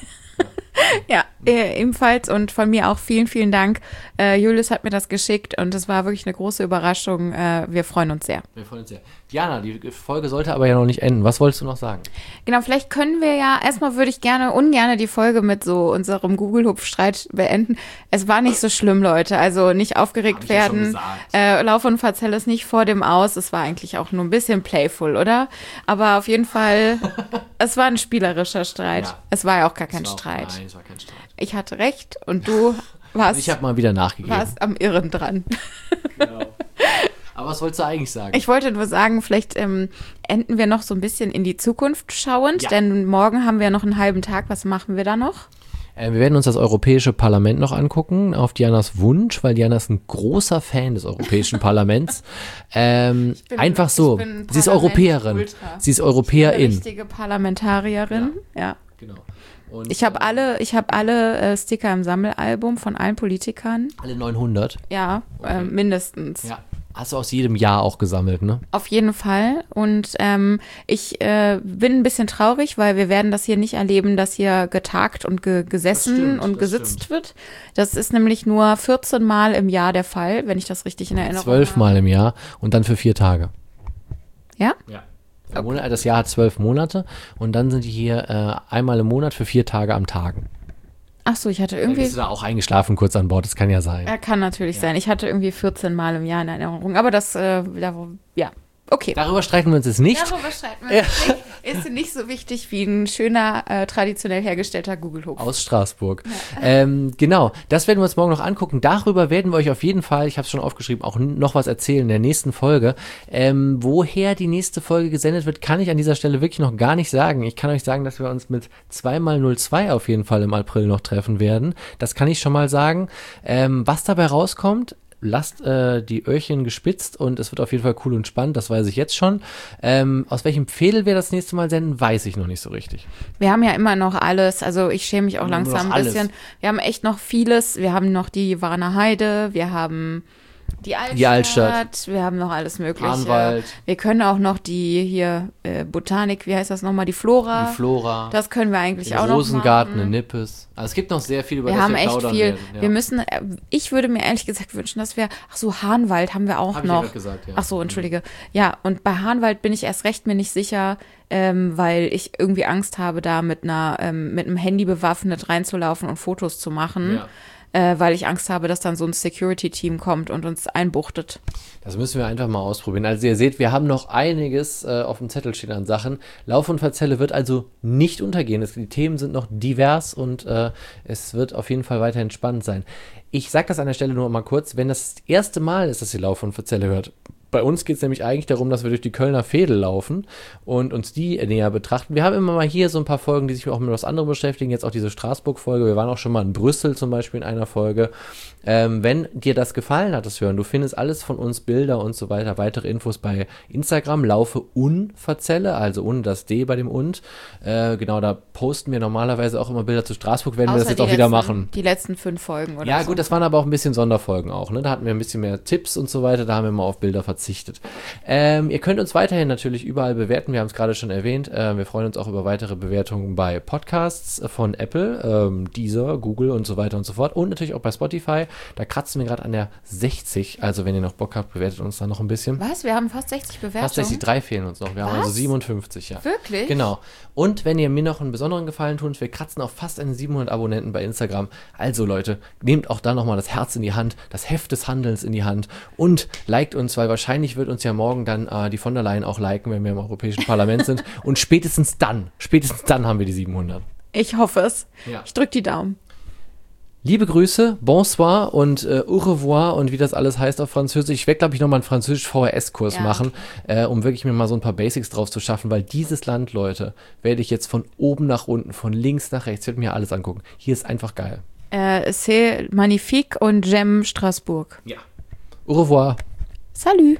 Ja, ebenfalls und von mir auch vielen, vielen Dank. Julius hat mir das geschickt und es war wirklich eine große Überraschung. Wir freuen uns sehr. Wir freuen uns sehr. Diana, die Folge sollte aber ja noch nicht enden. Was wolltest du noch sagen? Genau, vielleicht können wir ja, erstmal würde ich ungerne die Folge mit so unserem Google-Hupf-Streit beenden. Es war nicht so schlimm, Leute, also nicht aufgeregt werden. Lauf und Verzell ist nicht vor dem Aus. Es war eigentlich auch nur ein bisschen playful, oder? Aber auf jeden Fall, es war ein spielerischer Streit. Ja. Es war ja auch gar kein Streit. Nein, es war kein Streit. Ich hatte recht und du warst, ich habe mal wieder nachgegeben. Warst am Irren dran. Genau. Aber was wolltest du eigentlich sagen? Ich wollte nur sagen, vielleicht enden wir noch so ein bisschen in die Zukunft schauend, denn morgen haben wir noch einen halben Tag. Was machen wir da noch? Wir werden uns das Europäische Parlament noch angucken, auf Dianas Wunsch, weil Diana ist ein großer Fan des Europäischen Parlaments. Einfach so, sie ist Europäerin, sie ist Europäerin. Eine richtige Parlamentarierin, ja. Genau. Und, ich habe alle Sticker im Sammelalbum von allen Politikern. Alle 900? Ja, okay. Mindestens. Ja. Hast du aus jedem Jahr auch gesammelt, ne? Auf jeden Fall. Und ich bin ein bisschen traurig, weil wir werden das hier nicht erleben, dass hier getagt und gesessen und gesitzt wird. Das ist nämlich nur 14 Mal im Jahr der Fall, wenn ich das richtig in Erinnerung habe. 12 Mal im Jahr und dann für 4 Tage. Ja? Ja. Okay. Das Jahr hat 12 Monate und dann sind die hier einmal im Monat für 4 Tage am Tagen. Ach so, ich hatte irgendwie... Bist du da auch eingeschlafen kurz an Bord? Das kann ja sein. Ja, kann natürlich sein. Ich hatte irgendwie 14 Mal im Jahr in Erinnerung. Aber das, ja, okay. Darüber streiten wir uns jetzt nicht. Darüber streiten wir uns nicht. Ist nicht so wichtig wie ein schöner, traditionell hergestellter Google-Hupf. Aus Straßburg. Ja. Genau, das werden wir uns morgen noch angucken. Darüber werden wir euch auf jeden Fall, ich habe es schon aufgeschrieben, auch noch was erzählen in der nächsten Folge. Woher die nächste Folge gesendet wird, kann ich an dieser Stelle wirklich noch gar nicht sagen. Ich kann euch sagen, dass wir uns mit 2x02 auf jeden Fall im April noch treffen werden. Das kann ich schon mal sagen. Was dabei rauskommt, lasst die Öhrchen gespitzt und es wird auf jeden Fall cool und spannend, das weiß ich jetzt schon. Aus welchem Fädel wir das nächste Mal senden, weiß ich noch nicht so richtig. Wir haben ja immer noch alles, also ich schäme mich auch langsam ein bisschen. Wir haben echt noch vieles, wir haben noch die Warner Heide, wir haben die Altstadt, wir haben noch alles Mögliche. Hahnwald. Wir können auch noch die hier Botanik, wie heißt das nochmal, die Flora. Die Flora. Das können wir eigentlich auch noch machen. Rosengarten in Nippes. Also es gibt noch sehr viel, über das wir plaudern werden. Wir haben echt viel. Ja. Wir müssen, ich würde mir ehrlich gesagt wünschen, dass wir, Hahnwald haben wir auch noch. Ich gesagt, ja. Ach so, entschuldige. Ja, und bei Hahnwald bin ich erst recht mir nicht sicher, weil ich irgendwie Angst habe, da mit einem Handy bewaffnet reinzulaufen und Fotos zu machen. Ja. Weil ich Angst habe, dass dann so ein Security-Team kommt und uns einbuchtet. Das müssen wir einfach mal ausprobieren. Also ihr seht, wir haben noch einiges auf dem Zettel stehen an Sachen. Lauf und Verzelle wird also nicht untergehen. Die Themen sind noch divers und es wird auf jeden Fall weiterhin spannend sein. Ich sage das an der Stelle nur mal kurz, wenn das erste Mal ist, dass ihr Lauf und Verzelle hört. Bei uns geht es nämlich eigentlich darum, dass wir durch die Kölner Veedel laufen und uns die näher betrachten. Wir haben immer mal hier so ein paar Folgen, die sich auch mit was anderem beschäftigen. Jetzt auch diese Straßburg-Folge. Wir waren auch schon mal in Brüssel zum Beispiel in einer Folge. Wenn dir das gefallen hat, das Hören, du findest alles von uns, Bilder und so weiter, weitere Infos bei Instagram, Laufe Unverzelle, also ohne das D bei dem und. Genau, da posten wir normalerweise auch immer Bilder zu Straßburg, werden wir das jetzt auch wieder machen. Die letzten 5 Folgen oder ja, so. Gut, das waren aber auch ein bisschen Sonderfolgen auch. Ne? Da hatten wir ein bisschen mehr Tipps und so weiter, da haben wir mal auf Bilder verzichtet. verzichtet. Ihr könnt uns weiterhin natürlich überall bewerten. Wir haben es gerade schon erwähnt. Wir freuen uns auch über weitere Bewertungen bei Podcasts von Apple, Deezer, Google und so weiter und so fort. Und natürlich auch bei Spotify. Da kratzen wir gerade an der 60. Also wenn ihr noch Bock habt, bewertet uns da noch ein bisschen. Was? Wir haben fast 60 Bewertungen? Fast 60, 3 fehlen uns noch. Wir haben also 57, ja. Wirklich? Genau. Und wenn ihr mir noch einen besonderen Gefallen tut, wir kratzen auf fast eine 700 Abonnenten bei Instagram. Also Leute, nehmt auch da nochmal das Herz in die Hand, das Heft des Handelns in die Hand und liked uns, weil wahrscheinlich wird uns ja morgen dann die von der Leyen auch liken, wenn wir im Europäischen Parlament sind. Und spätestens dann haben wir die 700. Ich hoffe es. Ja. Ich drücke die Daumen. Liebe Grüße, bonsoir und au revoir und wie das alles heißt auf Französisch. Ich werde, glaube ich, nochmal einen Französisch-VHS-Kurs machen, um wirklich mir mal so ein paar Basics drauf zu schaffen, weil dieses Land, Leute, werde ich jetzt von oben nach unten, von links nach rechts, werde mir alles angucken. Hier ist einfach geil. C'est magnifique und j'aime Strasbourg. Ja. Au revoir. Salut.